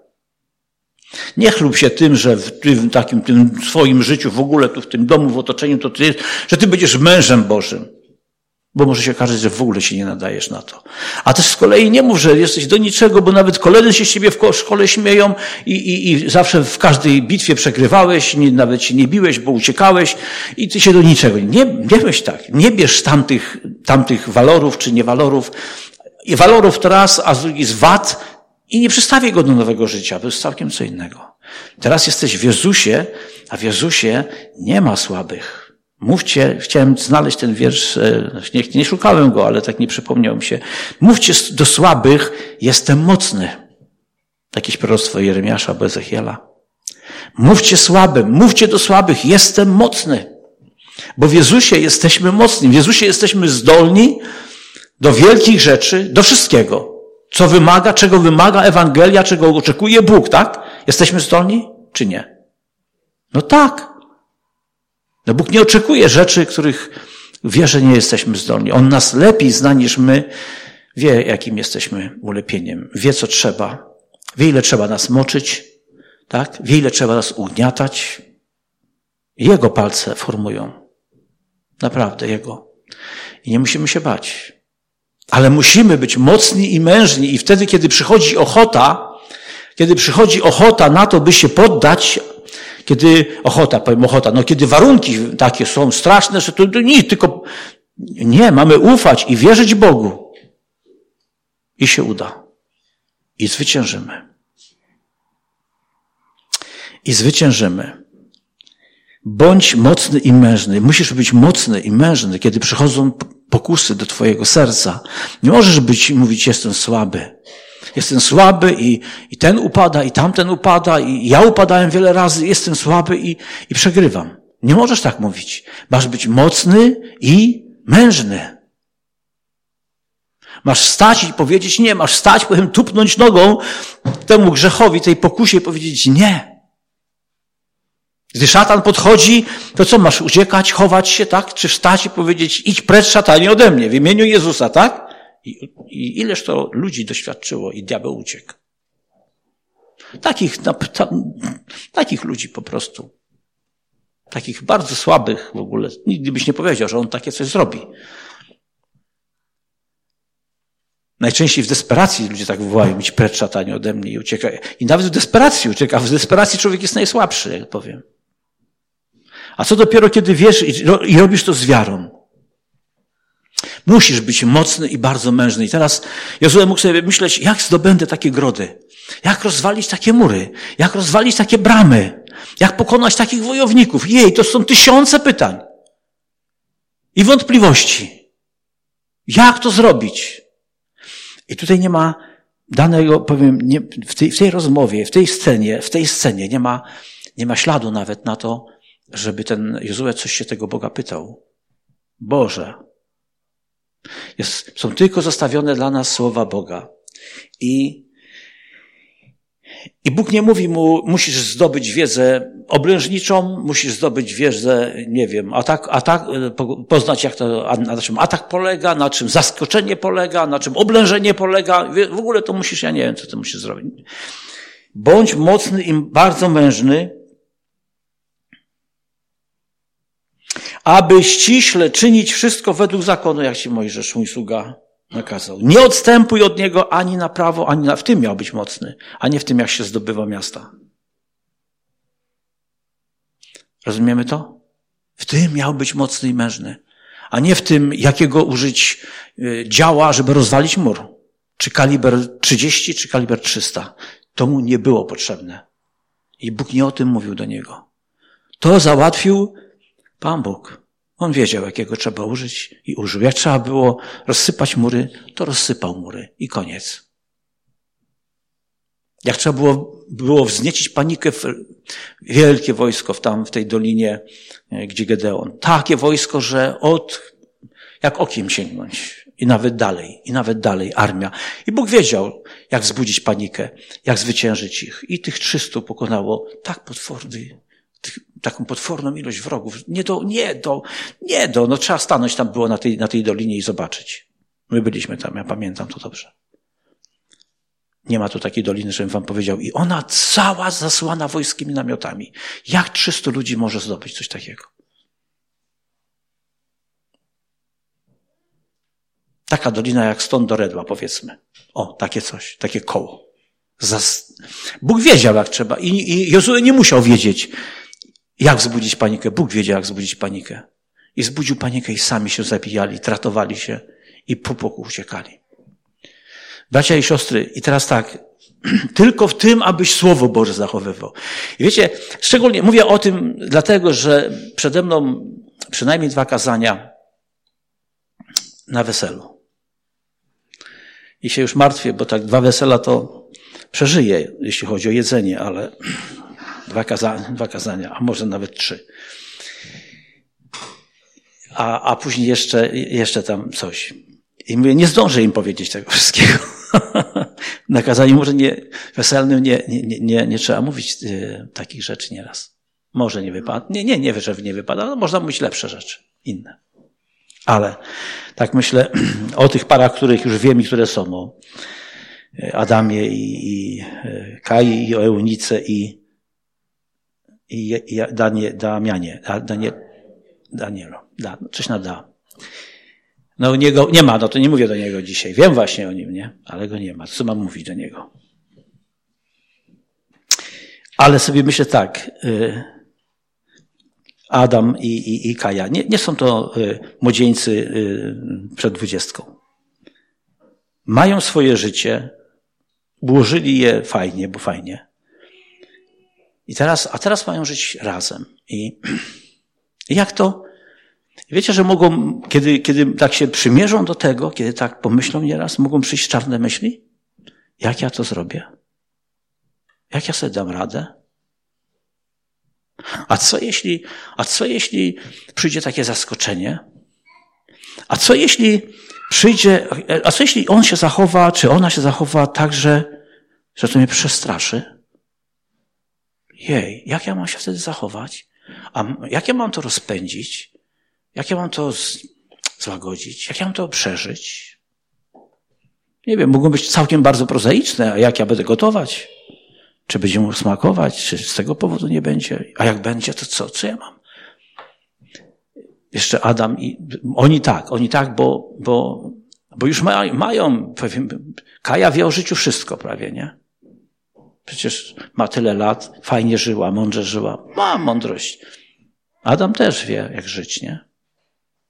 Nie chlub się tym, że w tym takim tym swoim życiu, w ogóle tu w tym domu, w otoczeniu, to ty, że ty będziesz mężem Bożym. Bo może się okazać, że w ogóle się nie nadajesz na to. A też z kolei nie mów, że jesteś do niczego, bo nawet koledzy się z ciebie w szkole śmieją i, i, i zawsze w każdej bitwie przegrywałeś, nie, nawet się nie biłeś, bo uciekałeś i ty się do niczego. Nie, nie myśl tak. Nie bierz tamtych, tamtych walorów czy niewalorów. I walorów to raz, a z drugi z wad i nie przystawię go do nowego życia. To jest całkiem co innego. Teraz jesteś w Jezusie, a w Jezusie nie ma słabych. Mówcie, chciałem znaleźć ten wiersz, nie, nie szukałem go, ale tak nie przypomniał mi się. Mówcie do słabych, jestem mocny. Jakieś proroctwo Jeremiasza albo Ezechiela. Mówcie słabym, mówcie do słabych, jestem mocny. Bo w Jezusie jesteśmy mocni, w Jezusie jesteśmy zdolni do wielkich rzeczy, do wszystkiego. Co wymaga, czego wymaga Ewangelia, czego oczekuje Bóg, tak? Jesteśmy zdolni, czy nie? No tak. No Bóg nie oczekuje rzeczy, których wie, że nie jesteśmy zdolni. On nas lepiej zna niż my. Wie, jakim jesteśmy ulepieniem. Wie, co trzeba. Wie, ile trzeba nas moczyć. Tak? Wie, ile trzeba nas ugniatać. Jego palce formują. Naprawdę Jego. I nie musimy się bać. Ale musimy być mocni i mężni. I wtedy, kiedy przychodzi ochota, kiedy przychodzi ochota na to, by się poddać, kiedy ochota, powiem ochota, no kiedy warunki takie są straszne, że to, to nie, tylko nie, mamy ufać i wierzyć Bogu. I się uda. I zwyciężymy. I zwyciężymy. Bądź mocny i mężny. Musisz być mocny i mężny, kiedy przychodzą pokusy do twojego serca. Nie możesz być i mówić, jestem słaby. Jestem słaby i, i ten upada, i tamten upada, i ja upadałem wiele razy, jestem słaby i, i przegrywam. Nie możesz tak mówić. Masz być mocny i mężny. Masz stać i powiedzieć nie, masz stać, potem tupnąć nogą temu grzechowi, tej pokusie i powiedzieć nie. Gdy szatan podchodzi, to co, masz uciekać, chować się, tak? Czy wstać i powiedzieć, idź precz szatanie ode mnie, w imieniu Jezusa, tak? I, i ileż to ludzi doświadczyło i diabeł uciekł. Takich, na, ta, takich ludzi po prostu. Takich bardzo słabych w ogóle. Nigdy byś nie powiedział, że on takie coś zrobi. Najczęściej w desperacji ludzie tak wołają, idź precz szatanie ode mnie i ucieka. I nawet w desperacji ucieka. W desperacji człowiek jest najsłabszy, jak powiem. A co dopiero, kiedy wiesz i robisz to z wiarą. Musisz być mocny i bardzo mężny. I teraz Jozue mógł sobie myśleć, jak zdobędę takie grody? Jak rozwalić takie mury? Jak rozwalić takie bramy? Jak pokonać takich wojowników? Jej, to są tysiące pytań i wątpliwości. Jak to zrobić? I tutaj nie ma danego, powiem, nie, w, tej, w tej rozmowie, w tej scenie, w tej scenie nie ma, nie ma śladu nawet na to, żeby ten Jozue coś się tego Boga pytał. Boże, jest, są tylko zostawione dla nas słowa Boga. I, I Bóg nie mówi mu, musisz zdobyć wiedzę obrężniczą, musisz zdobyć wiedzę, nie wiem, atak, atak, poznać jak to, na czym atak polega, na czym zaskoczenie polega, na czym oblężenie polega. W ogóle to musisz, ja nie wiem, co ty musisz zrobić. Bądź mocny i bardzo mężny, aby ściśle czynić wszystko według zakonu, jak ci Mojżesz, mój sługa, nakazał. Nie odstępuj od niego ani na prawo, ani na... W tym miał być mocny, a nie w tym, jak się zdobywa miasta. Rozumiemy to? W tym miał być mocny i mężny, a nie w tym, jakiego użyć działa, żeby rozwalić mur. Czy kaliber trzydzieści, czy kaliber trzysta. To mu nie było potrzebne. I Bóg nie o tym mówił do niego. To załatwił Pan Bóg. On wiedział, jakiego trzeba użyć i użył. Jak trzeba było rozsypać mury, to rozsypał mury i koniec. Jak trzeba było, było wzniecić panikę w wielkie wojsko w tam w tej dolinie, gdzie Gedeon. Takie wojsko, że od, jak okiem sięgnąć. I nawet dalej, i nawet dalej armia. I Bóg wiedział, jak wzbudzić panikę, jak zwyciężyć ich. I tych trzystu pokonało tak potworny, taką potworną ilość wrogów. Nie do, nie do, nie do, no trzeba stanąć tam było na tej, na tej dolinie i zobaczyć. My byliśmy tam, ja pamiętam to dobrze. Nie ma tu takiej doliny, żebym wam powiedział. I ona cała zasłana wojskiem i namiotami. Jak trzystu ludzi może zdobyć coś takiego? Taka dolina jak stąd do Redła, powiedzmy. O, takie coś, takie koło. Zas... Bóg wiedział, jak trzeba. I, i Jozue nie musiał wiedzieć, jak wzbudzić panikę. Bóg wiedział, jak wzbudzić panikę. I wzbudził panikę i sami się zabijali, tratowali się i po boku uciekali. Bracia i siostry, i teraz tak, tylko w tym, abyś Słowo Boże zachowywał. I wiecie, szczególnie mówię o tym dlatego, że przede mną przynajmniej dwa kazania na weselu. I się już martwię, bo tak dwa wesela to przeżyję, jeśli chodzi o jedzenie, ale dwa kazania, dwa kazania, a może nawet trzy. A, a później jeszcze, jeszcze tam coś. I mówię, nie zdążę im powiedzieć tego wszystkiego. Na kazaniu może nie, weselnym nie, nie, nie, nie trzeba mówić y, takich rzeczy nieraz. Może nie wypada. Nie, nie, nie, że nie wypada, ale można mówić lepsze rzeczy, inne. Ale tak myślę o tych parach, których już wiem i które są, o Adamie i, i Kai i o Eunice i, i, i Danie, Damianie, Danie, Danielu, da, coś na da. No niego nie ma, no to nie mówię do niego dzisiaj. Wiem właśnie o nim, nie? Ale go nie ma. Co mam mówić do niego? Ale sobie myślę tak, Adam i, i, i Kaja, nie, nie są to młodzieńcy przed dwudziestką. Mają swoje życie, ułożyli je fajnie, bo fajnie. I teraz, a teraz mają żyć razem. I, i jak to? Wiecie, że mogą, kiedy, kiedy tak się przymierzą do tego, kiedy tak pomyślą nieraz, mogą przyjść czarne myśli? Jak ja to zrobię? Jak ja sobie dam radę? A co jeśli, a co jeśli przyjdzie takie zaskoczenie? A co jeśli przyjdzie, a co jeśli on się zachowa, czy ona się zachowa tak, że, że to mnie przestraszy? Jej, jak ja mam się wtedy zachować? A jak ja mam to rozpędzić? Jak ja mam to złagodzić? Jak ja mam to przeżyć? Nie wiem, mogą być całkiem bardzo prozaiczne. A jak ja będę gotować? Czy będzie mu smakować? Czy z tego powodu nie będzie? A jak będzie, to co? Co ja mam? Jeszcze Adam i... Oni tak, oni tak, bo, bo, bo już mają, mają powiem, Kaja wie o życiu wszystko prawie, nie? Przecież ma tyle lat, fajnie żyła, mądrze żyła. Ma mądrość. Adam też wie, jak żyć, nie?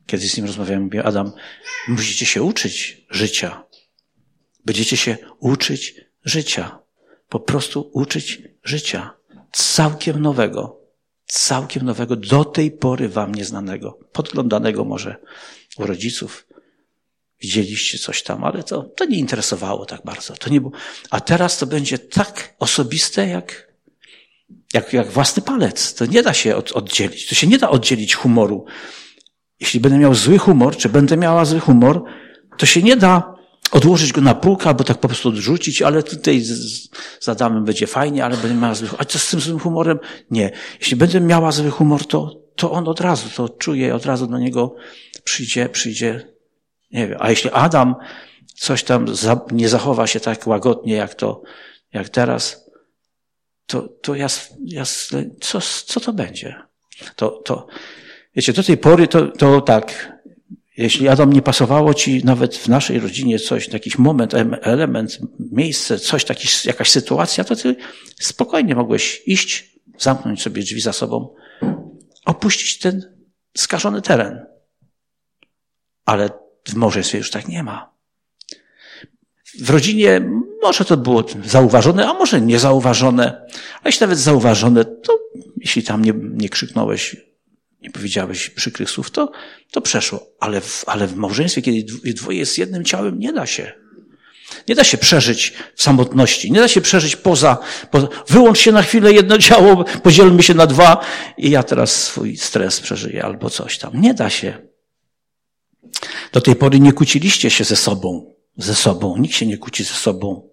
Kiedyś z nim rozmawiałem, mówię, Adam, musicie się uczyć życia. Będziecie się uczyć życia. Po prostu uczyć życia. Całkiem nowego. Całkiem nowego, do tej pory wam nieznanego. Podglądanego może u rodziców. Widzieliście coś tam, ale to, to nie interesowało tak bardzo. To nie było. A teraz to będzie tak osobiste, jak, jak, jak własny palec. To nie da się od, oddzielić. To się nie da oddzielić humoru. Jeśli będę miał zły humor, czy będę miała zły humor, to się nie da odłożyć go na półkę, albo tak po prostu odrzucić, ale tutaj z, z Adamem będzie fajnie, ale będę miała zły humor. A co z tym złym humorem? Nie. Jeśli będę miała zły humor, to, to on od razu to czuje, od razu do niego przyjdzie, przyjdzie, nie wiem. A jeśli Adam coś tam za, nie zachowa się tak łagodnie, jak to, jak teraz, to, to ja, ja co, co to będzie? To, to, wiecie, do tej pory to, to tak, jeśli Adam nie pasowało ci nawet w naszej rodzinie coś, jakiś moment, element, miejsce, coś, taki, jakaś sytuacja, to ty spokojnie mogłeś iść, zamknąć sobie drzwi za sobą, opuścić ten skażony teren. Ale w małżeństwie już tak nie ma. W rodzinie może to było zauważone, a może niezauważone. A jeśli nawet zauważone, to jeśli tam nie, nie krzyknąłeś, nie powiedziałeś przykrych słów, to, to przeszło. Ale w, ale w małżeństwie, kiedy dwoje jest jednym ciałem, nie da się. Nie da się przeżyć w samotności. Nie da się przeżyć poza, poza... Wyłącz się na chwilę jedno ciało, podzielmy się na dwa i ja teraz swój stres przeżyję albo coś tam. Nie da się. Do tej pory nie kłóciliście się ze sobą. Ze sobą. Nikt się nie kłóci ze sobą.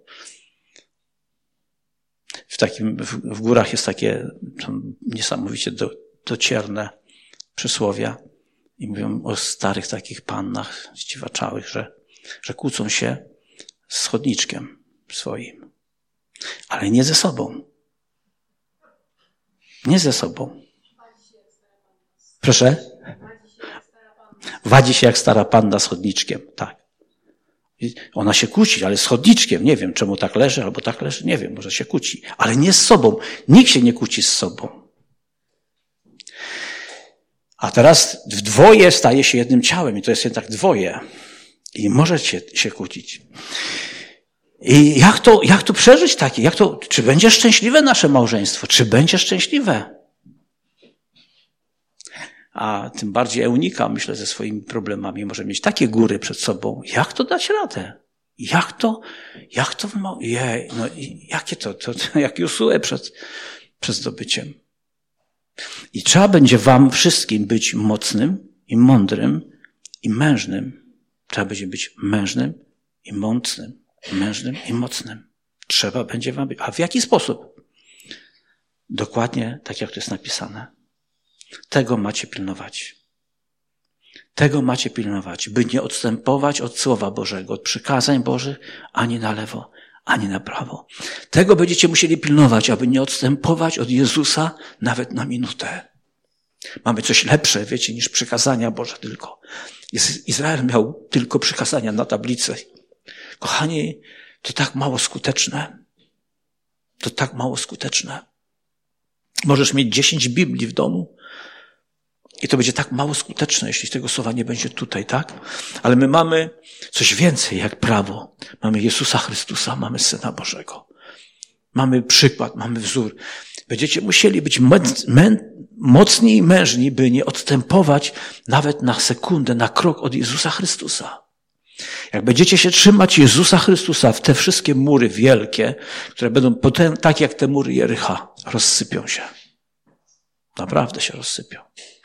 W takim, w, w górach jest takie niesamowicie do, docierne przysłowia i mówią o starych takich pannach zdziwaczałych, że, że kłócą się z chodniczkiem swoim. Ale nie ze sobą. Nie ze sobą. Proszę? Wadzi się jak stara panna z chodniczkiem. Tak. Ona się kłóci, ale z chodniczkiem. Nie wiem, czemu tak leży, albo tak leży. Nie wiem, może się kłóci. Ale nie z sobą. Nikt się nie kłóci z sobą. A teraz w dwoje staje się jednym ciałem i to jest jednak dwoje. I możecie się kłócić. I jak to, jak to przeżyć takie? Jak to, czy będzie szczęśliwe nasze małżeństwo? Czy będzie szczęśliwe? A tym bardziej Eunika, myślę, ze swoimi problemami może mieć takie góry przed sobą. Jak to dać radę? Jak to, jak to, jej, no jakie to, to, to jak Josue przed, przed zdobyciem. I trzeba będzie wam wszystkim być mocnym i mądrym i mężnym. Trzeba będzie być mężnym i mocnym. Mężnym i mocnym. Trzeba będzie wam być. A w jaki sposób? Dokładnie tak, jak to jest napisane. Tego macie pilnować. Tego macie pilnować, by nie odstępować od Słowa Bożego, od przykazań Bożych, ani na lewo, ani na prawo. Tego będziecie musieli pilnować, aby nie odstępować od Jezusa nawet na minutę. Mamy coś lepsze, wiecie, niż przykazania Boże tylko. Izrael miał tylko przykazania na tablicy. Kochani, to tak mało skuteczne. To tak mało skuteczne. Możesz mieć dziesięć Biblii w domu i to będzie tak mało skuteczne, jeśli tego słowa nie będzie tutaj, tak? Ale my mamy coś więcej jak prawo. Mamy Jezusa Chrystusa, mamy Syna Bożego. Mamy przykład, mamy wzór. Będziecie musieli być mocni i mężni, by nie odstępować nawet na sekundę, na krok od Jezusa Chrystusa. Jak będziecie się trzymać Jezusa Chrystusa, w te wszystkie mury wielkie, które będą potem, tak jak te mury Jericha, rozsypią się. Naprawdę się rozsypią.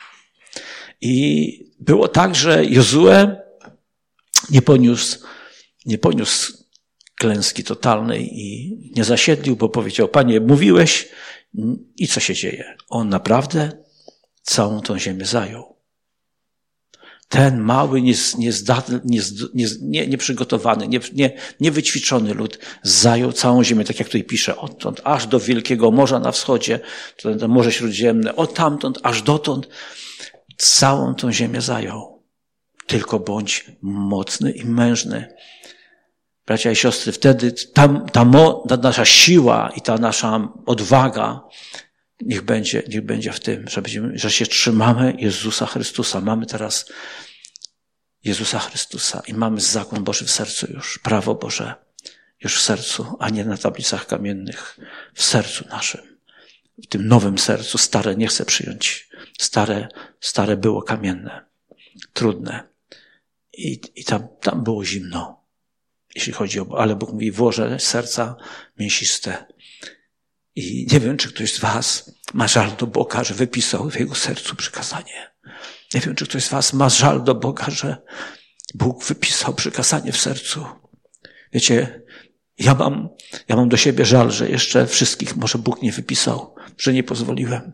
I było tak, że Jozue nie poniósł, nie poniósł klęski totalnej i nie zasiedlił, bo powiedział: Panie, mówiłeś i co się dzieje? On naprawdę całą tą ziemię zajął. Ten mały, niezdatny, nie, nieprzygotowany, nie, nie, niewyćwiczony lud zajął całą ziemię, tak jak tutaj pisze, odtąd aż do Wielkiego Morza na wschodzie, to, to Morze Śródziemne, od tamtąd aż dotąd, całą tą ziemię zajął. Tylko bądź mocny i mężny. Bracia i siostry, wtedy ta, ta, mo, ta nasza siła i ta nasza odwaga niech będzie, niech będzie w tym, że, będziemy, że się trzymamy Jezusa Chrystusa. Mamy teraz Jezusa Chrystusa i mamy zakon Boży w sercu już, prawo Boże już w sercu, a nie na tablicach kamiennych, w sercu naszym. W tym nowym sercu, stare nie chcę przyjąć. Stare, stare było kamienne, trudne. I, i tam, tam było zimno, jeśli chodzi o, ale Bóg mówi, włożę serca mięsiste. I nie wiem, czy ktoś z was ma żal do Boga, że wypisał w jego sercu przykazanie. Nie wiem, czy ktoś z was ma żal do Boga, że Bóg wypisał przykazanie w sercu. Wiecie, ja mam, ja mam do siebie żal, że jeszcze wszystkich może Bóg nie wypisał, że nie pozwoliłem.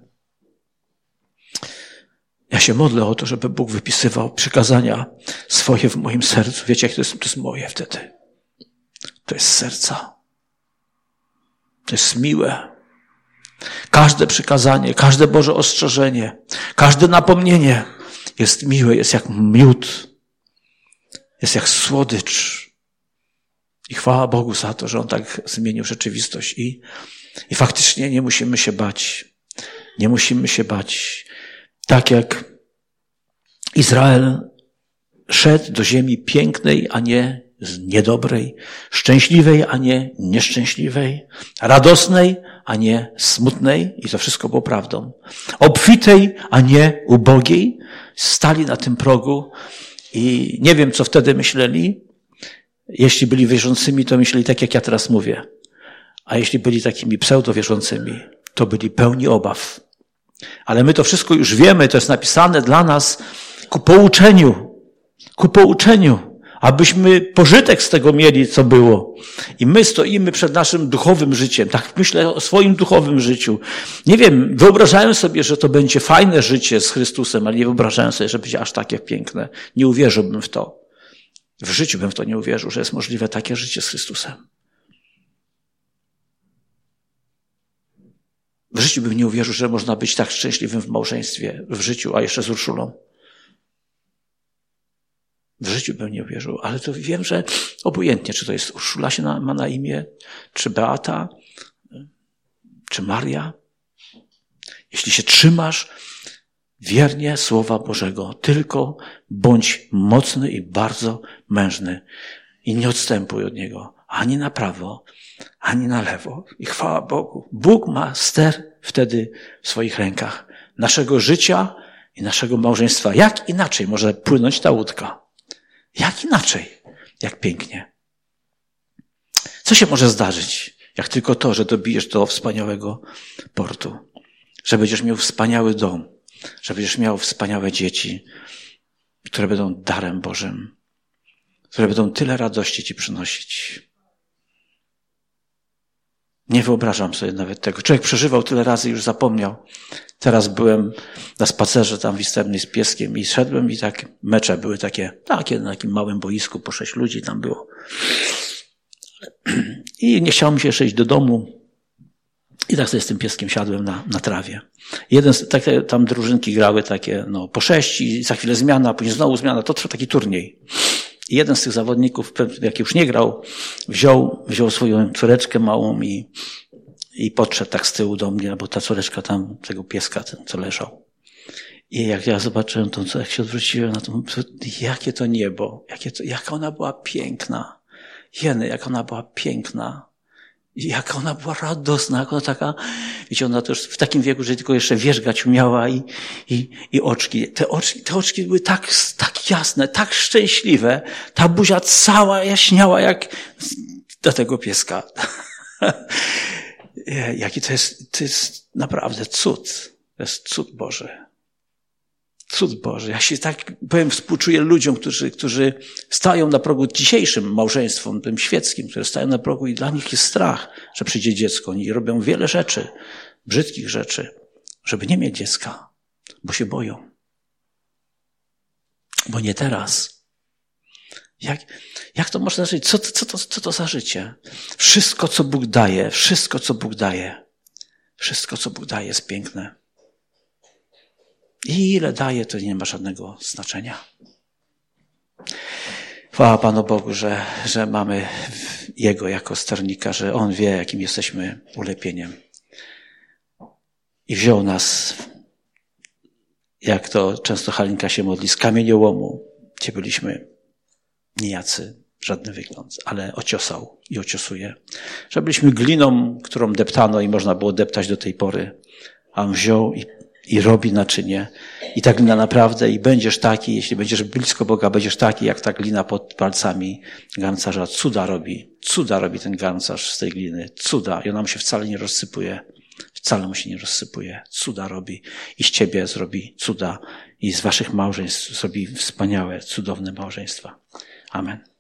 Ja się modlę o to, żeby Bóg wypisywał przykazania swoje w moim sercu. Wiecie, jak to jest, to jest moje wtedy. To jest z serca. To jest miłe. Każde przykazanie, każde Boże ostrzeżenie, każde napomnienie jest miłe, jest jak miód, jest jak słodycz. I chwała Bogu za to, że On tak zmienił rzeczywistość. I, i faktycznie nie musimy się bać. Nie musimy się bać. Tak jak Izrael szedł do ziemi pięknej, a nie niedobrej, szczęśliwej, a nie nieszczęśliwej, radosnej, a nie smutnej, i to wszystko było prawdą, obfitej, a nie ubogiej, stali na tym progu i nie wiem, co wtedy myśleli. Jeśli byli wierzącymi, to myśleli tak, jak ja teraz mówię. A jeśli byli takimi pseudowierzącymi, to byli pełni obaw. Ale my to wszystko już wiemy, to jest napisane dla nas ku pouczeniu, ku pouczeniu, abyśmy pożytek z tego mieli, co było. I my stoimy przed naszym duchowym życiem. Tak myślę o swoim duchowym życiu. Nie wiem, wyobrażałem sobie, że to będzie fajne życie z Chrystusem, ale nie wyobrażałem sobie, że będzie aż takie piękne. Nie uwierzyłbym w to. W życiu bym w to nie uwierzył, że jest możliwe takie życie z Chrystusem. W życiu bym nie uwierzył, że można być tak szczęśliwym w małżeństwie, w życiu, a jeszcze z Urszulą. W życiu bym nie uwierzył, ale to wiem, że obojętnie, czy to jest Urszula się na, ma na imię, czy Beata, czy Maria. Jeśli się trzymasz wiernie Słowa Bożego, tylko bądź mocny i bardzo mężny i nie odstępuj od Niego ani na prawo, ani na lewo. I chwała Bogu. Bóg ma ster wtedy w swoich rękach naszego życia i naszego małżeństwa. Jak inaczej może płynąć ta łódka? Jak inaczej? Jak pięknie. Co się może zdarzyć, jak tylko to, że dobijesz do wspaniałego portu, że będziesz miał wspaniały dom, że będziesz miał wspaniałe dzieci, które będą darem Bożym, które będą tyle radości ci przynosić. Nie wyobrażam sobie nawet tego. Człowiek przeżywał tyle razy i już zapomniał. Teraz byłem na spacerze tam w Istebnej z pieskiem i szedłem i tak mecze były takie, takie na takim małym boisku, po sześć ludzi tam było. I nie chciało mi się jeszcze iść do domu. I tak sobie z tym pieskiem siadłem na, na trawie. Jeden z, takie, tam drużynki grały takie, no, po sześć i za chwilę zmiana, a później znowu zmiana. To trwał taki turniej. I jeden z tych zawodników, jak już nie grał, wziął, wziął swoją córeczkę małą i, i podszedł tak z tyłu do mnie, bo ta córeczka tam, tego pieska, ten, co leżał. I jak ja zobaczyłem to, co jak się odwróciłem na to, jakie to niebo, jakie to, jaka ona była piękna. Jeny, jak ona była piękna. I jak ona była radosna, jak ona taka, wiecie, ona też w takim wieku, że tylko jeszcze wierzgać umiała i, i, i oczki. Te oczki, te oczki były tak, tak jasne, tak szczęśliwe. Ta buzia cała jaśniała jak do tego pieska. Jaki to jest, to jest naprawdę cud. To jest cud Boży. Cud Boży. Ja się tak, powiem, współczuję ludziom, którzy, którzy stają na progu dzisiejszym małżeństwom, tym świeckim, które stają na progu i dla nich jest strach, że przyjdzie dziecko. Oni robią wiele rzeczy, brzydkich rzeczy, żeby nie mieć dziecka, bo się boją. Bo nie teraz. Jak, jak to można żyć? Co, co, to, co to za życie? Wszystko, co Bóg daje, wszystko, co Bóg daje, wszystko, co Bóg daje, jest piękne. I ile daje, to nie ma żadnego znaczenia. Chwała Panu Bogu, że, że mamy Jego jako sternika, że On wie, jakim jesteśmy ulepieniem. I wziął nas, jak to często Halinka się modli, z kamieniołomu, gdzie byliśmy nijacy, żadny wygląd, ale ociosał i ociosuje. Że byliśmy gliną, którą deptano i można było deptać do tej pory, a on wziął i, i robi naczynie. I ta glina naprawdę, i będziesz taki, jeśli będziesz blisko Boga, będziesz taki, jak ta glina pod palcami garncarza. Cuda robi, cuda robi ten garncarz z tej gliny, cuda. I ona mu się wcale nie rozsypuje. Wcale mu się nie rozsypuje. Cuda robi. I z ciebie zrobi cuda. I z waszych małżeństw zrobi wspaniałe, cudowne małżeństwa. Amen.